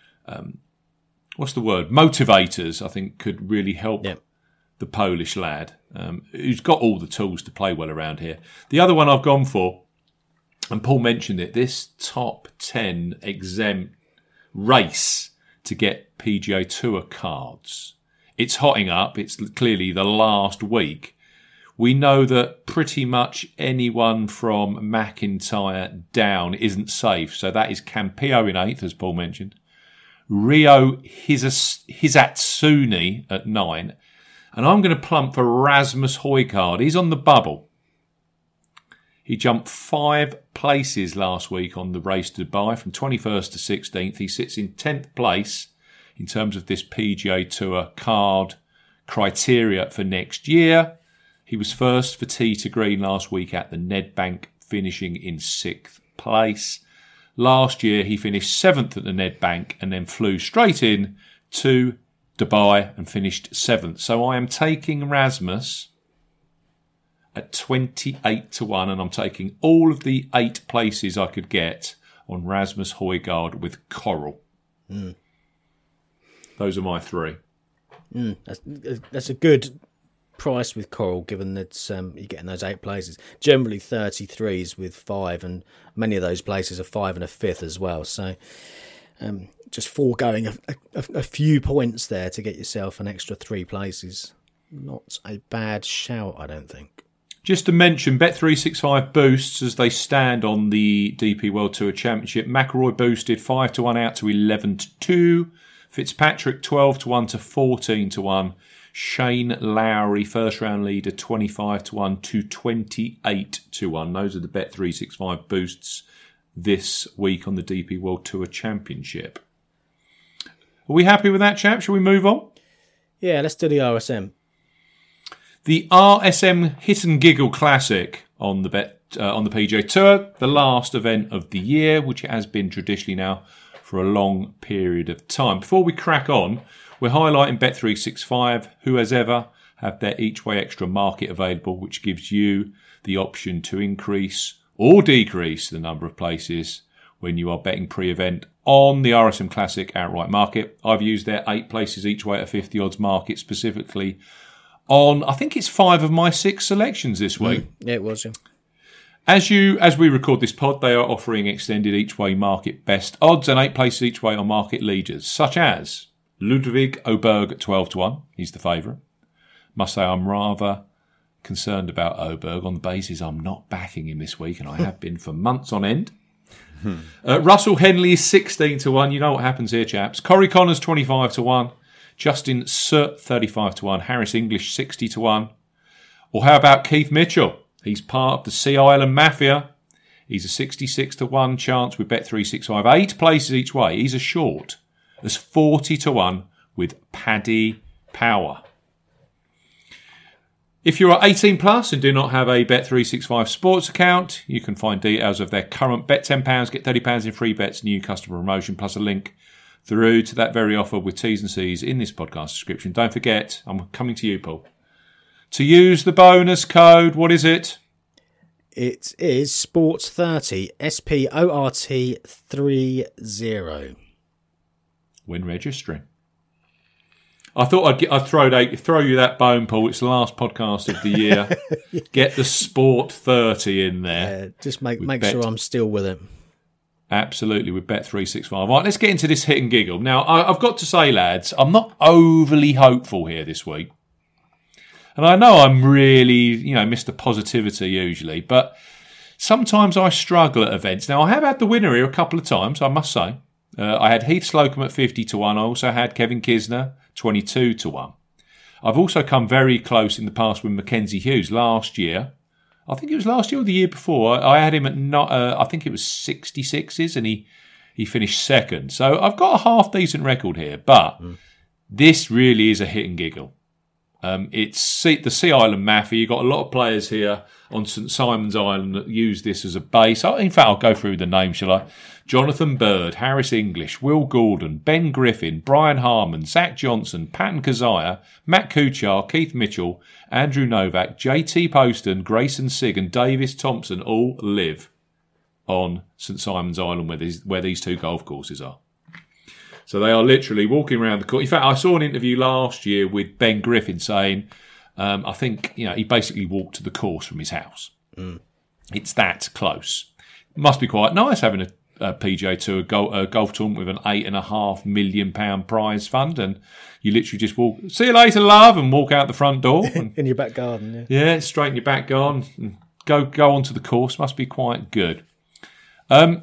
motivators, I think could really help the Polish lad, who's got all the tools to play well around here. The other one I've gone for, and Paul mentioned it, this top 10 exempt race to get PGA Tour cards. It's hotting up. It's clearly the last week. We know that pretty much anyone from McIntyre down isn't safe. So that is Campillo in 8th, as Paul mentioned. Rio Hizatsuni at 9. And I'm going to plump for Rasmus Højgaard. He's on the bubble. He jumped 5 places last week on the race to Dubai from 21st to 16th. He sits in 10th place in terms of this PGA Tour card criteria for next year. He was first for tee to green last week at the Nedbank, finishing in 6th place. Last year, he finished 7th at the Nedbank and then flew straight in to Dubai and finished 7th. So I am taking Rasmus at 28-1, and I'm taking all of the 8 places I could get on Rasmus Højgaard with Coral. Those are my 3. That's a good price with Coral, given that you're getting those 8 places. Generally 33s with 5, and many of those places are 5 and a 5th as well. So just foregoing a few points there to get yourself an extra 3 places. Not a bad shout, I don't think. Just to mention, Bet365 boosts as they stand on the DP World Tour Championship. McIlroy boosted 5-1 out to 11-2. Fitzpatrick 12-1 to 14-1. Shane Lowry, first round leader, 25-1 to 28-1. Those are the Bet365 boosts this week on the DP World Tour Championship. Are we happy with that, chap? Shall we move on? Yeah, let's do the RSM. The RSM Hit and Giggle Classic on the PGA Tour, the last event of the year, which it has been traditionally now for a long period of time. Before we crack on, we're highlighting Bet365, who as ever have their each way extra market available, which gives you the option to increase or decrease the number of places when you are betting pre-event on the RSM Classic outright market. I've used their 8 places each way at a 50 odds market specifically on, I think it's 5 of my 6 selections this week. Yeah, it was. Yeah. As we record this pod, they are offering extended each way market best odds and 8 places each way on market leaders, such as Ludwig Oberg at 12-1. He's the favourite. Must say I'm rather concerned about Oberg on the basis I'm not backing him this week, and I have been for months on end. Russell Henley is 16-1. You know what happens here, chaps. Corey Connors 25-1. Justin Surt 35-1. Harris English 60-1. Or how about Keith Mitchell? He's part of the Sea Island Mafia. He's a 66-1 chance with Bet365. 8 places each way. He's a short. There's 40-1 with Paddy Power. If you are 18 plus and do not have a Bet365 sports account, you can find details of their current bet £10, get £30 in free bets, new customer promotion, plus a link through to that very offer with T's and C's in this podcast description. Don't forget, I'm coming to you, Paul, to use the bonus code. What is it? It is Sports30, SPORT30. When registering. I thought I'd throw you that bone, Paul. It's the last podcast of the year. Get the Sport 30 in there. Just make sure I'm still with it. Absolutely, with Bet365. All right, let's get into this hit and giggle. Now, I've got to say, lads, I'm not overly hopeful here this week. And I know I'm really, Mr. Positivity usually, but sometimes I struggle at events. Now, I have had the winner here a couple of times, I must say. I had Heath Slocum at 50-1. I also had Kevin Kisner 22-1. I've also come very close in the past with Mackenzie Hughes last year. I think it was last year or the year before. I had him at I think it was 66s, and he finished second. So I've got a half decent record here, but this really is a hit and giggle. It's the Sea Island Mafia. You've got a lot of players here on St Simon's Island that use this as a base. In fact, I'll go through the names, shall I? Jonathan Bird, Harris English, Will Gordon, Ben Griffin, Brian Harmon, Zach Johnson, Patton Kazire, Matt Kuchar, Keith Mitchell, Andrew Novak, JT Poston, Grayson Sigg and Davis Thompson all live on St Simon's Island where these 2 golf courses are. So they are literally walking around the course. In fact, I saw an interview last year with Ben Griffin saying, I think, he basically walked to the course from his house. It's that close. It must be quite nice having a PGA Tour golf tournament with an £8.5 million prize fund, and you literally just walk, see you later, love, and walk out the front door. In your back garden, yeah. Straight in your back garden. And go onto the course. Must be quite good. But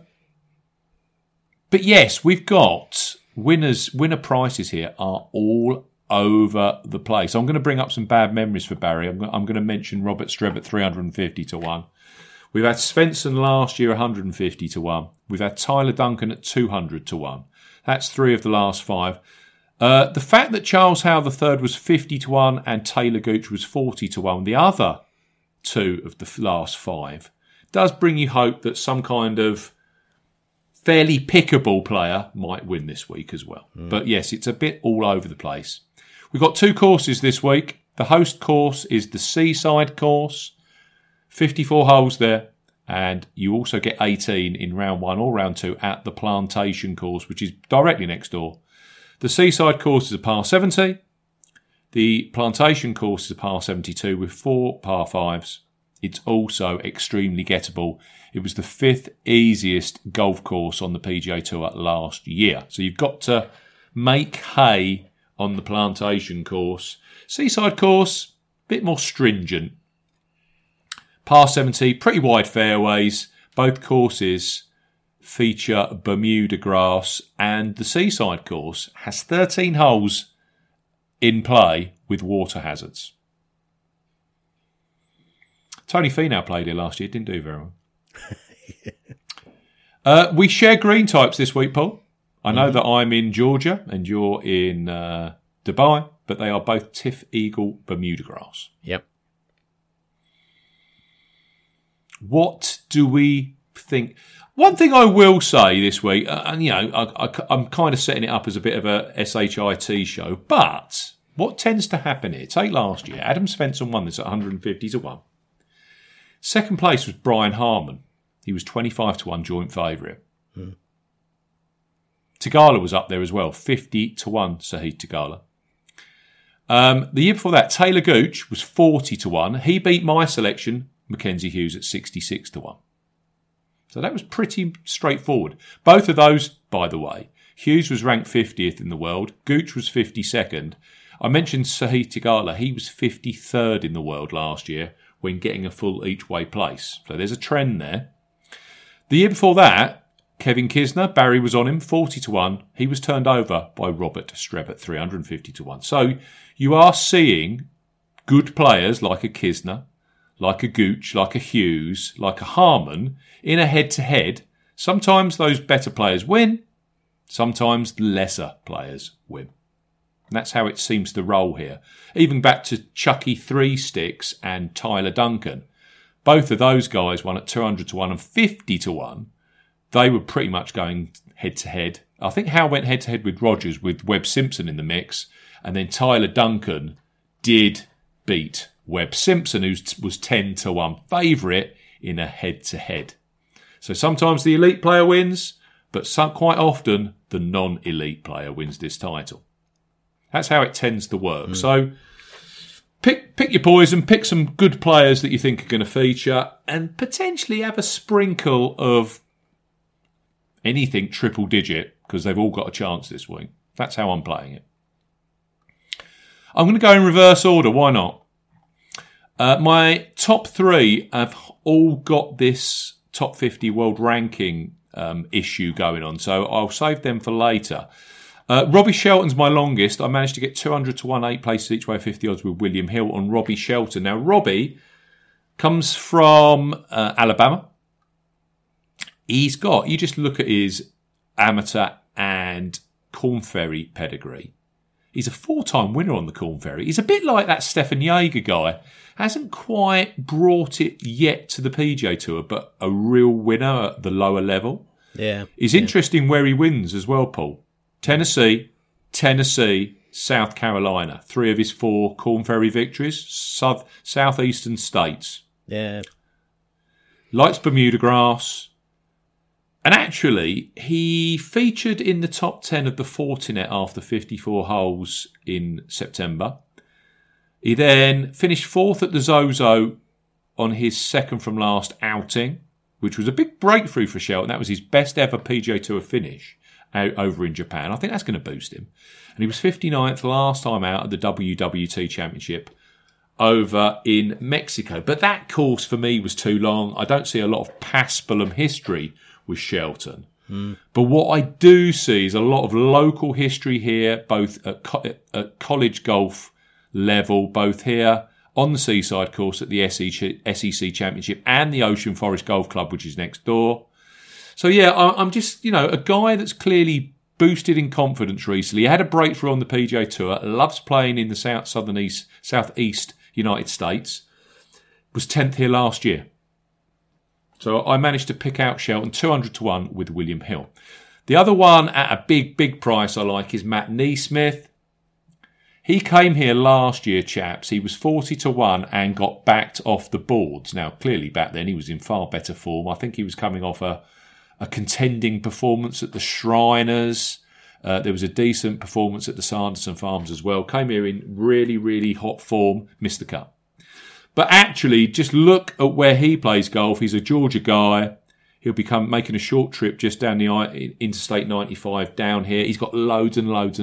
yes, we've got winner prices here are all over the place. I'm going to bring up some bad memories for Barry. I'm going to mention Robert Streb at 350-1. We've had Svensson last year 150-1. We've had Tyler Duncan at 200-1. That's 3 of the last 5. The fact that Charles Howell III was 50-1 and Taylor Gooch was 40-1, the other 2 of the last 5, does bring you hope that some kind of fairly pickable player might win this week as well. But yes, it's a bit all over the place. We've got 2 courses this week. The host course is the Seaside course, 54 holes there, and you also get 18 in round 1 or round 2 at the Plantation course, which is directly next door. The Seaside course is a par 70. The Plantation course is a par 72 with 4 par 5s. It's also extremely gettable. It was the 5th easiest golf course on the PGA Tour last year. So you've got to make hay on the Plantation course. Seaside course, a bit more stringent. Par 70, pretty wide fairways. Both courses feature Bermuda grass, and the Seaside course has 13 holes in play with water hazards. Tony Finau played here last year, didn't do very well. We share green types this week, Paul. I know that I'm in Georgia and you're in Dubai, but they are both Tiff Eagle Bermuda grass. Yep. What do we think? One thing I will say this week, and I'm kind of setting it up as a bit of a SHIT show, but what tends to happen here? Take last year, Adam Svensson won this at 150 to 1. Second place was Brian Harman. He was 25 to 1 joint favourite. Tagala was up there as well, 50 to 1 Sahith Tagala. The year before that, Taylor Gooch was 40 to 1. He beat my selection, Mackenzie Hughes, at 66 to 1. So that was pretty straightforward. Both of those, by the way, Hughes was ranked 50th in the world. Gooch was 52nd. I mentioned Sahith Tagala. He was 53rd in the world last year when getting a full each-way place. So there's a trend there. The year before that, Kevin Kisner, Barry was on him, 40 to 1. He was turned over by Robert Streb at 350 to 1. So you are seeing good players like a Kisner, like a Gooch, like a Hughes, like a Harman in a head-to-head. Sometimes those better players win. Sometimes lesser players win. And that's how it seems to roll here. Even back to Chucky Three Sticks and Tyler Duncan. Both of those guys won at 200 to 1 and 50 to 1. They were pretty much going head-to-head. I think Howe went head-to-head with Rogers with Webb Simpson in the mix. And then Tyler Duncan did beat Webb Simpson, who was 10 to 1 favourite in a head-to-head. So sometimes the elite player wins, but quite often the non-elite player wins this title. That's how it tends to work. So pick your poison, pick some good players that you think are going to feature, and potentially have a sprinkle of anything triple digit, because they've all got a chance this week. That's how I'm playing it. I'm going to go in reverse order. Why not? My top three have all got this top 50 world ranking issue going on, so I'll save them for later. Robbie Shelton's my longest. I managed to get 200 to 1, 8 places each way, 50 odds with William Hill on Robbie Shelton. Now, Robbie comes from Alabama. He's got, you just look at his amateur and Korn Ferry pedigree. He's a 4-time winner on the Korn Ferry. He's a bit like that Stefan Jaeger guy. Hasn't quite brought it yet to the PGA Tour, but a real winner at the lower level. Yeah. It's interesting where he wins as well, Paul. Tennessee, South Carolina. 3 of his 4 Korn Ferry victories. Southeastern states. Yeah. Likes Bermuda grass. And actually, he featured in the top 10 of the Fortinet after 54 holes in September. He then finished 4th at the Zozo on his second from last outing, which was a big breakthrough for Shelton. That was his best ever PGA Tour finish out over in Japan. I think that's going to boost him. And he was 59th last time out at the WWT Championship over in Mexico. But that course for me was too long. I don't see a lot of Paspalum history with Shelton. But what I do see is a lot of local history here, both at college golf level, both here on the Seaside course at the SEC Championship and the Ocean Forest Golf Club, which is next door. So yeah, I'm just, a guy that's clearly boosted in confidence recently. He had a breakthrough on the PGA Tour, loves playing in the southeast United States, was 10th here last year. So I managed to pick out Shelton 200 to 1 with William Hill. The other one at a big price I like is Matt Neesmith. He came here last year, chaps. He was 40 to 1 and got backed off the boards. Now, clearly back then he was in far better form. I think he was coming off a contending performance at the Shriners. There was a decent performance at the Sanderson Farms as well. Came here in really hot form, missed the cut. But actually, just look at where he plays golf. He's a Georgia guy. He'll be making a short trip just down the Interstate 95 down here. He's got loads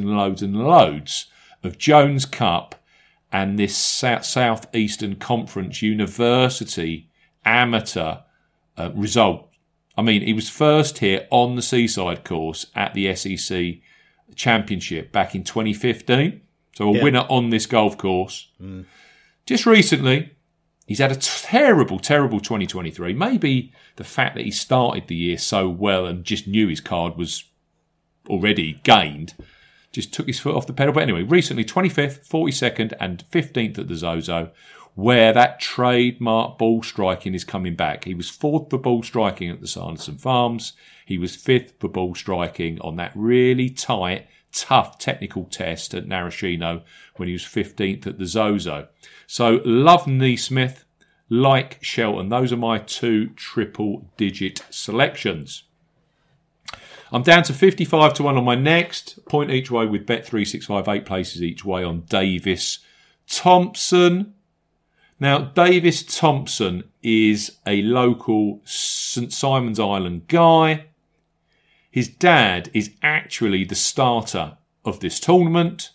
of Jones Cup and this Southeastern Conference University amateur result. I mean, he was first here on the Seaside course at the SEC Championship back in 2015. So a winner on this golf course. Just recently, he's had a terrible 2023. Maybe the fact that he started the year so well and just knew his card was already gained just took his foot off the pedal. But anyway, recently 25th, 42nd and 15th at the Zozo, where that trademark ball striking is coming back. He was 4th for ball striking at the Sanderson Farms. He was 5th for ball striking on that really tight, tough technical test at Narashino when he was 15th at the Zozo. So love Neesmith, like Shelton. Those are my 2 triple-digit selections. I'm down to 55 to 1 on my next. Point each way with Bet365, 8 places each way on Davis Thompson. Now, Davis Thompson is a local St Simon's Island guy. His dad is actually the starter of this tournament.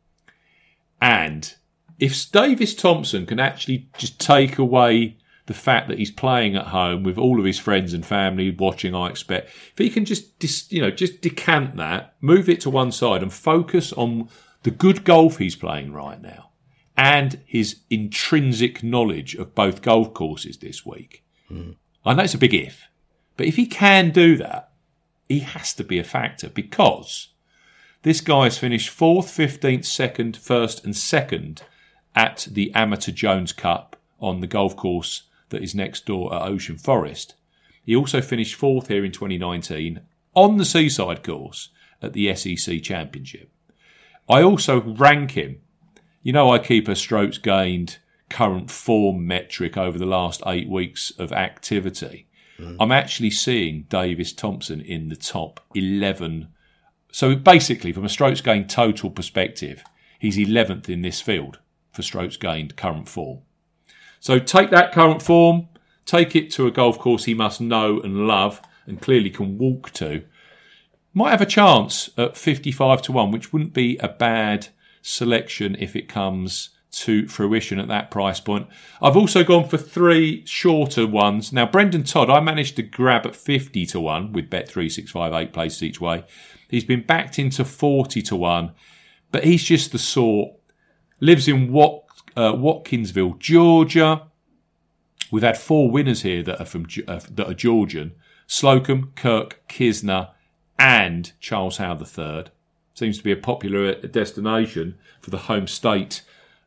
And if Davis Thompson can actually just take away the fact that he's playing at home with all of his friends and family watching, I expect, if he can just decant that, move it to one side and focus on the good golf he's playing right now and his intrinsic knowledge of both golf courses this week. I know it's a big if, but if he can do that, he has to be a factor because this guy's finished 4th, 15th, 2nd, 1st and 2nd at the Amateur Jones Cup on the golf course that is next door at Ocean Forest. He also finished 4th here in 2019 on the Seaside course at the SEC Championship. I also rank him. You know, I keep a strokes gained current form metric over the last 8 weeks of activity. I'm actually seeing Davis Thompson in the top 11. So basically, from a strokes gained total perspective, he's 11th in this field for strokes gained current form. So take that current form, take it to a golf course he must know and love and clearly can walk to. Might have a chance at 55 to 1, which wouldn't be a bad selection if it comes to fruition at that price point. I've also gone for 3 shorter ones. Now, Brendan Todd, I managed to grab at 50 to 1 with Bet365, 8 places each way. He's been backed into 40 to 1, but he's just the sort. Lives in Watkinsville, Georgia. We've had 4 winners here that are Georgian: Slocum, Kirk, Kisner, and Charles Howe III. Seems to be a popular destination for the home state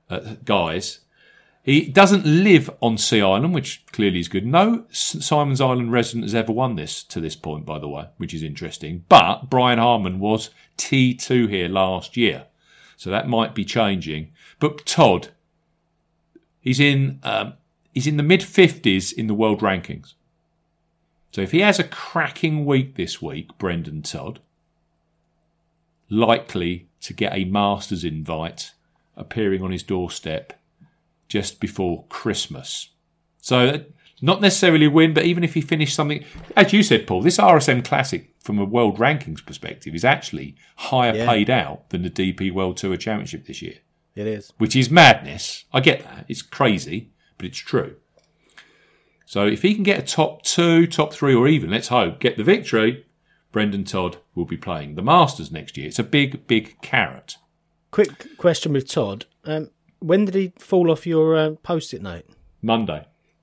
guys. He doesn't live on Sea Island, which clearly is good. No St Simon's Island resident has ever won this to this point, by the way, which is interesting. But Brian Harmon was T2 here last year, so that might be changing. But Todd, he's in the mid-50s in the world rankings. So if he has a cracking week this week, Brendan Todd, likely to get a Masters invite appearing on his doorstep just before Christmas. So not necessarily a win, but even if he finished something, as you said, Paul, this RSM Classic from a world rankings perspective is actually higher paid out than the DP World Tour Championship this year. It is. Which is madness. I get that. It's crazy, but it's true. So if he can get a top 2, top 3, or even, let's hope, get the victory, Brendan Todd will be playing the Masters next year. It's a big, big carrot. Quick question with Todd. When did he fall off your Post-it note? Monday.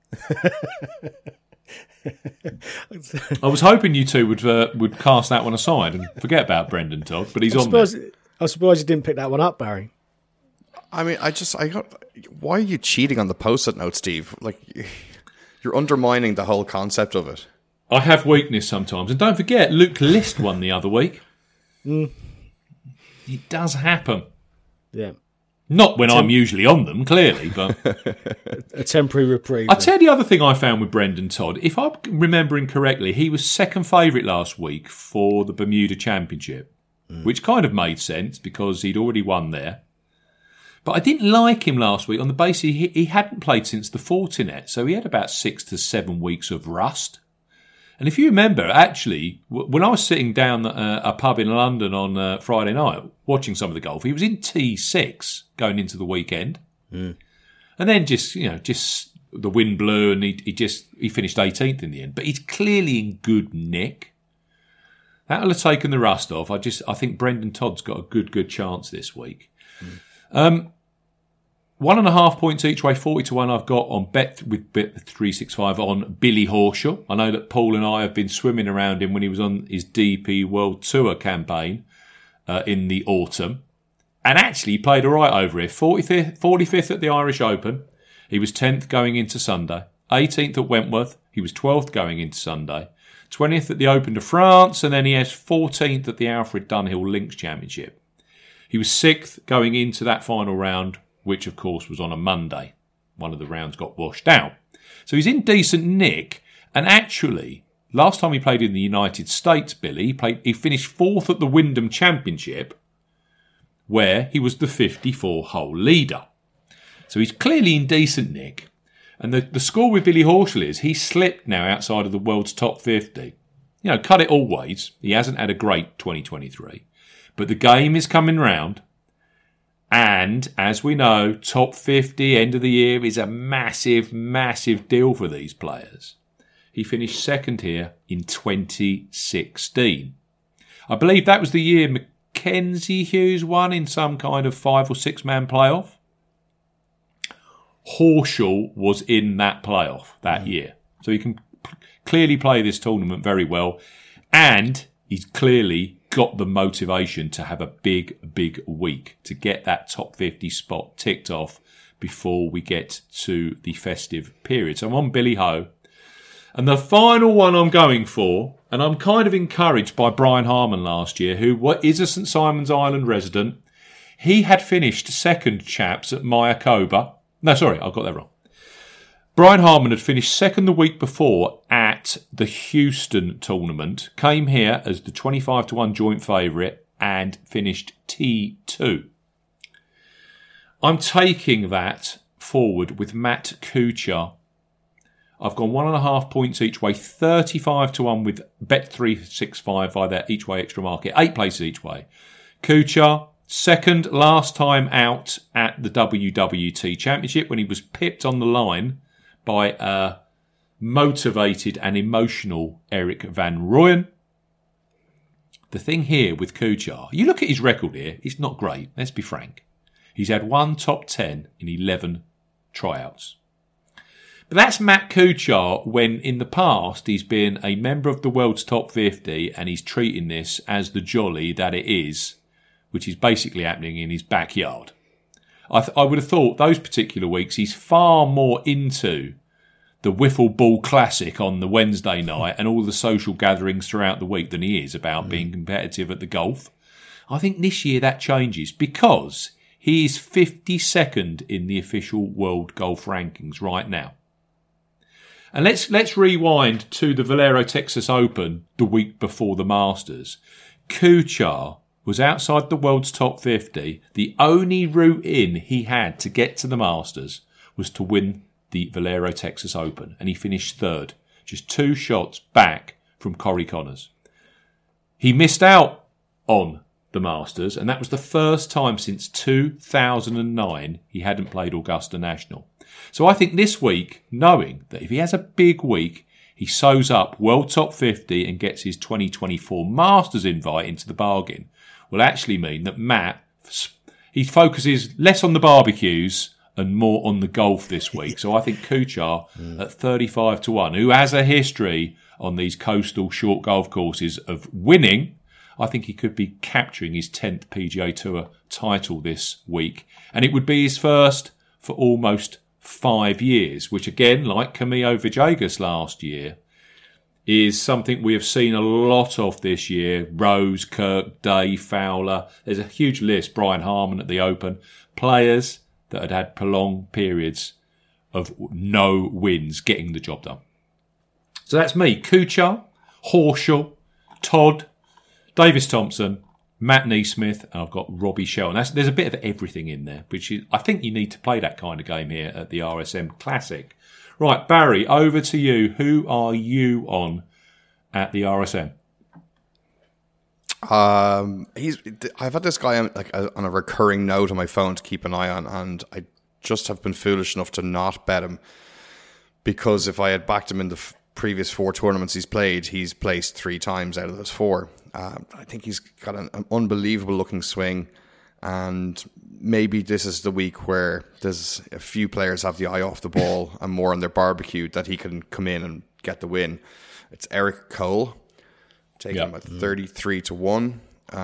I was hoping you two would cast that one aside and forget about Brendan Todd, but he's on there. I'm surprised you didn't pick that one up, Barry. I mean, why are you cheating on the Post-it note, Steve? Like, you're undermining the whole concept of it. I have weakness sometimes. And don't forget, Luke List won the other week. It does happen. Yeah. Not when I'm usually on them, clearly, but... a temporary reprieve. I'll tell you the other thing I found with Brendan Todd. If I'm remembering correctly, he was second favourite last week for the Bermuda Championship, which kind of made sense because he'd already won there. But I didn't like him last week on the basis he hadn't played since the Fortinet, so he had about 6 to 7 weeks of rust. And if you remember, actually, when I was sitting down at a pub in London on Friday night watching some of the golf, he was in T6 going into the weekend. And then just the wind blew and he finished 18th in the end. But he's clearly in good nick. That'll have taken the rust off. I think Brendan Todd's got a good chance this week. 1.5 points each way, 40-1 I've got on Bet365 on Billy Horschel. I know that Paul and I have been swimming around him when he was on his DP World Tour campaign in the autumn. And actually he played all right over here. 45th at the Irish Open. He was 10th going into Sunday. 18th at Wentworth. He was 12th going into Sunday. 20th at the Open de France, and then he has 14th at the Alfred Dunhill Links Championship. He was 6th going into that final round, which of course was on a Monday. One of the rounds got washed out. So he's in decent nick, and actually, last time he played in the United States, Billy, he finished 4th at the Wyndham Championship, where he was the 54-hole leader. So he's clearly in decent nick. And the score with Billy Horschel is he's slipped now outside of the world's top 50. You know, cut it all ways. He hasn't had a great 2023. But the game is coming round. And, as we know, top 50, end of the year, is a massive, massive deal for these players. He finished second here in 2016. I believe that was the year Mackenzie Hughes won in some kind of 5 or 6 man playoff. Horschel was in that playoff that year. So he can clearly play this tournament very well. And he's clearly got the motivation to have a big week to get that top 50 spot ticked off before we get to the festive period. So I'm on Billy Ho. And the final one I'm going for, and I'm kind of encouraged by Brian Harman last year, who is a St Simon's Island resident. He had finished second, chaps, at Mayakoba. No, sorry, I got that wrong. Brian Harman had finished second the week before at the Houston tournament, came here as the 25-1 joint favourite and finished T2. I'm taking that forward with Matt Kuchar. I've gone 1.5 points each way, 35-1 with Bet365 via their each way extra market, 8 places each way. Kuchar, second last time out at the WWT Championship when he was pipped on the line by a motivated and emotional Eric Van Rooyen. The thing here with Kuchar, you look at his record here, it's not great, let's be frank. He's had 1 top 10 in 11 tryouts. But that's Matt Kuchar when in the past he's been a member of the world's top 50 and he's treating this as the jolly that it is, which is basically happening in his backyard. I would have thought those particular weeks he's far more into the Wiffle Ball Classic on the Wednesday night and all the social gatherings throughout the week than he is about being competitive at the golf. I think this year that changes because he is 52nd in the official world golf rankings right now. And let's rewind to the Valero Texas Open the week before the Masters. Kuchar was outside the world's top 50. The only route in he had to get to the Masters was to win the Valero Texas Open, and he finished third, just 2 shots back from Corey Connors. He missed out on the Masters, and that was the first time since 2009 he hadn't played Augusta National. So I think this week, knowing that if he has a big week, he sews up world top 50 and gets his 2024 Masters invite into the bargain, will actually mean that Matt, he focuses less on the barbecues and more on the golf this week. So I think Kuchar at 35-1, who has a history on these coastal short golf courses of winning, I think he could be capturing his 10th PGA Tour title this week. And it would be his first for almost 5 years, which again, like Camilo Villegas last year, is something we have seen a lot of this year. Rose, Kirk, Day, Fowler. There's a huge list. Brian Harman at the Open. Players that had had prolonged periods of no wins getting the job done. So that's me. Kuchar, Horschel, Todd, Davis Thompson, Matt Neesmith, and I've got Robbie Shelton. There's a bit of everything in there, which is, I think you need to play that kind of game here at the RSM Classic. Right, Barry, over to you. Who are you on at the RSM? I've had this guy on a recurring note on my phone to keep an eye on, and I just have been foolish enough to not bet him. because if I had backed him in the previous 4 tournaments he's played, he's placed 3 times out of those 4. I think he's got an unbelievable looking swing, and maybe this is the week where there's a few players have the eye off the ball and more on their barbecue that he can come in and get the win. It's Eric Cole, taking him at 33 to 1.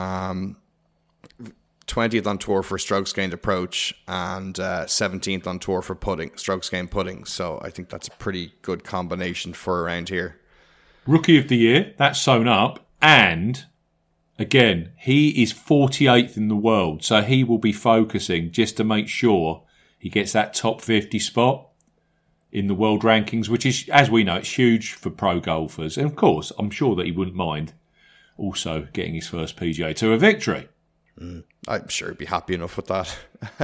20th on tour for strokes gained approach, and 17th on tour for strokes gained putting. So I think that's a pretty good combination for around here. Rookie of the year, that's sewn up. And again, he is 48th in the world. So he will be focusing just to make sure he gets that top 50 spot in the world rankings, which is, as we know, it's huge for pro golfers. And of course, I'm sure that he wouldn't mind also getting his first PGA Tour victory. I'm sure he'd be happy enough with that.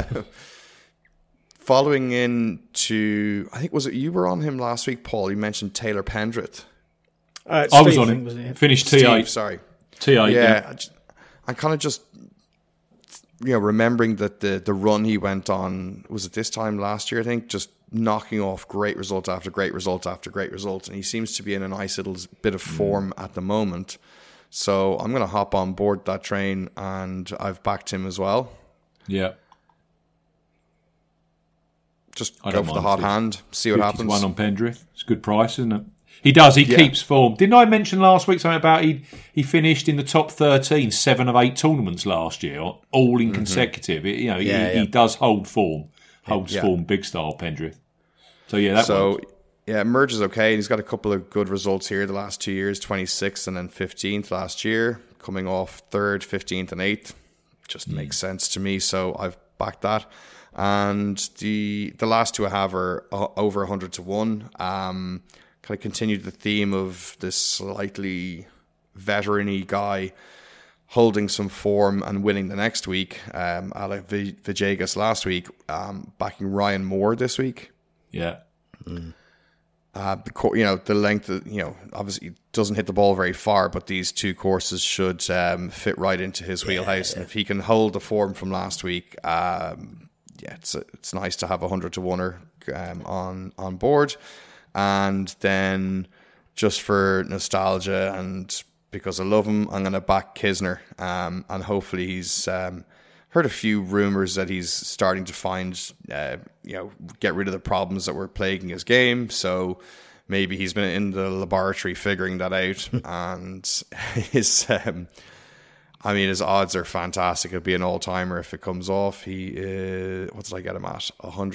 Following into, I think, was it you were on him last week, Paul? You mentioned Taylor Pendrith. I was on him. Finished T8. Steve, sorry. T8. Yeah. I kind of just, remembering that the run he went on, was it this time last year, I think, just knocking off great result after great result after great result. And he seems to be in a nice little bit of form at the moment. So I'm going to hop on board that train, and I've backed him as well. Yeah. Just go for the hot hand, see what happens. 1 on Pendrith. It's a good price, isn't it? He does. He keeps form. Didn't I mention last week something about he finished in the top 13, 7 of 8 tournaments last year, all in consecutive. He does hold form. Holds form big style, Pendrith. So, that works. Yeah, Merge is okay. He's got a couple of good results here the last 2 years, 26th and then 15th last year, coming off 3rd, 15th and 8th. Just makes sense to me, so I've backed that. And the last 2 I have are over 100 to 1. Kind of continued the theme of this slightly veteran-y guy holding some form and winning the next week. Alec Villegas last week, backing Ryan Moore this week. Yeah. The length of, obviously doesn't hit the ball very far, but these 2 courses should fit right into his wheelhouse. And if he can hold the form from last week, it's nice to have 100 to 1er on board. And then just for nostalgia and because I love him, I'm going to back Kisner. And hopefully he's heard a few rumors that he's starting to find, get rid of the problems that were plaguing his game. So maybe he's been in the laboratory figuring that out. And his odds are fantastic. It'll be an all-timer if it comes off. He, what did I get him at?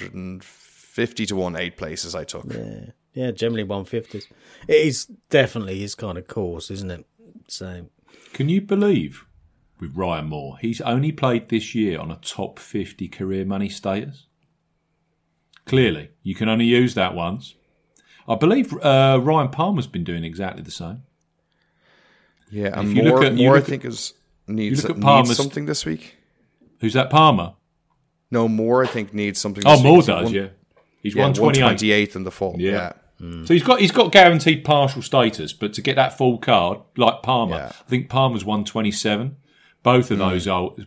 150 to 1, 8 places I took. Yeah, generally 150s. It is definitely his kind of course, isn't it? So, can you believe with Ryan Moore, he's only played this year on a top 50 career money status? Clearly, you can only use that once. I believe Ryan Palmer's been doing exactly the same. Yeah, and Moore I think needs something this week. Who's that, Palmer? No, Moore I think needs something this week. Moore does, yeah. He's 128th in the fall. Yeah. So he's got guaranteed partial status, but to get that full card, like Palmer, I think Palmer's 127. Both of those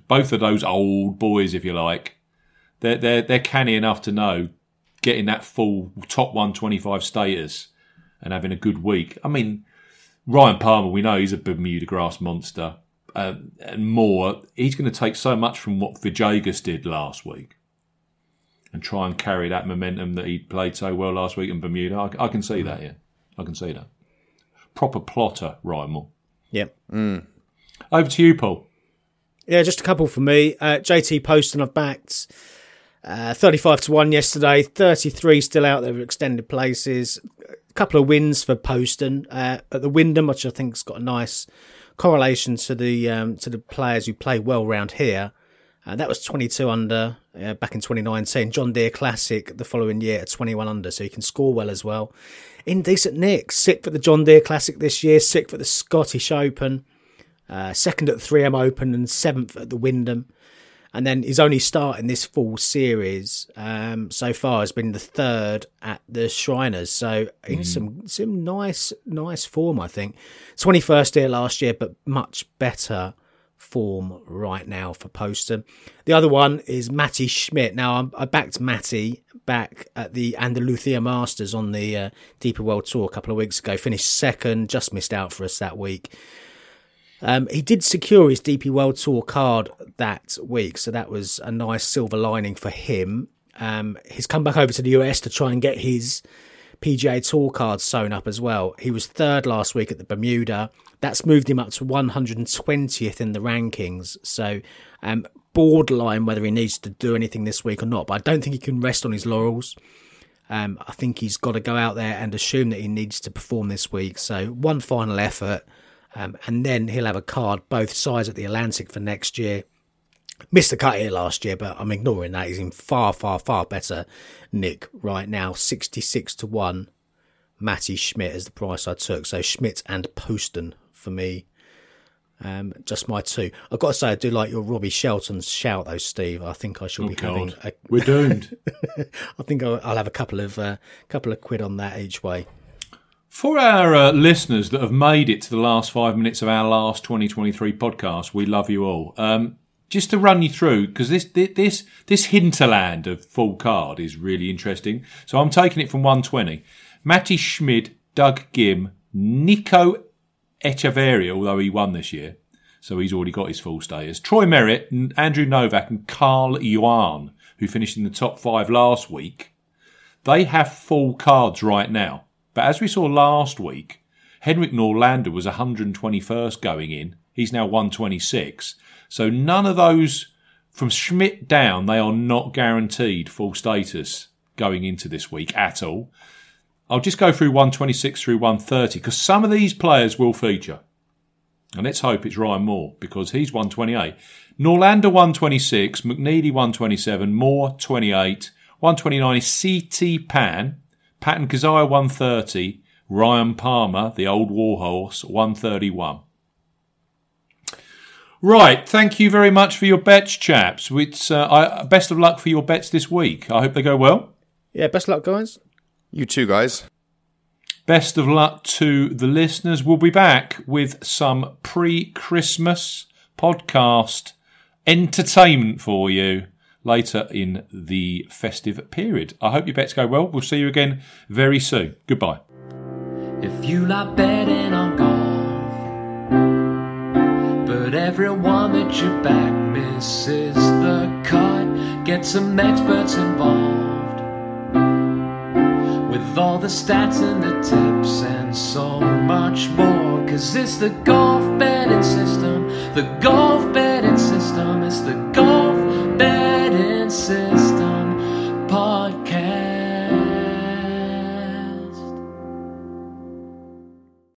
old boys, if you like, they're canny enough to know getting that full top 125 status and having a good week. I mean, Ryan Palmer, we know he's a Bermuda grass monster, and Moore, he's going to take so much from what Villegas did last week and try and carry that momentum that he played so well last week in Bermuda. I can see that, I can see that. Proper plotter, Ryan Moore. Yep. Over to you, Paul. Yeah, just a couple for me. JT Poston I've backed 35 to 1 yesterday, 33 still out there with extended places. A couple of wins for Poston at the Wyndham, which I think's got a nice correlation to the players who play well round here. That was 22 under back in 2019. John Deere Classic the following year at 21 under, so you can score well as well. In decent nick, 6th at the John Deere Classic this year, 6th at the Scottish Open, 2nd at the 3M Open and 7th at the Wyndham. And then his only start in this full series so far has been the 3rd at the Shriners. So in some nice form, I think. 21st here last year, but much better form right now for Poston. The other one is Matty Schmidt. Now, I backed Matty back at the Andalusia Masters on the DP World Tour a couple of weeks ago. Finished second, just missed out for us that week. He did secure his DP World Tour card that week, so that was a nice silver lining for him. He's come back over to the US to try and get his PGA Tour card sewn up as well. He was third last week at the Bermuda. That's moved him up to 120th in the rankings. So borderline whether he needs to do anything this week or not. But I don't think he can rest on his laurels. I think he's got to go out there and assume that he needs to perform this week. So one final effort, and then he'll have a card both sides at the Atlantic for next year. Missed the cut here last year, but I'm ignoring that. He's in far, far, far better nick right now. 66-1. Matty Schmidt is the price I took. So Schmidt and Poston for me. Just my two. I've got to say, I do like your Robbie Shelton's shout, though, Steve. I think I should be having. We're doomed. I think I'll have a couple of quid on that each way. For our listeners that have made it to the last 5 minutes of our last 2023 podcast, we love you all. Just to run you through, because this hinterland of full card is really interesting. So I'm taking it from 120. Matty Schmidt, Doug Gim, Nico Echeverria, although he won this year, so he's already got his full status. Troy Merritt, Andrew Novak and Carl Yuan, who finished in the top 5 last week. They have full cards right now. But as we saw last week, Henrik Norlander was 121st going in. He's now 126. So none of those from Schmidt down, they are not guaranteed full status going into this week at all. I'll just go through 126 through 130 because some of these players will feature. And let's hope it's Ryan Moore because he's 128. Norlander 126, McNeely 127, Moore 28, 129 is C.T. Patton Kizzire 130, Ryan Palmer, the old warhorse, 131. Right, thank you very much for your bets, chaps. It's, best of luck for your bets this week. I hope they go well. Yeah, best of luck, guys. You too, guys. Best of luck to the listeners. We'll be back with some pre-Christmas podcast entertainment for you later in the festive period. I hope your bets go well. We'll see you again very soon. Goodbye. If you like betting on golf, but everyone that you back misses the cut, get some experts involved with all the stats and the tips and so much more. Cause it's the golf betting system, the golf betting system, it's the golf betting system podcast.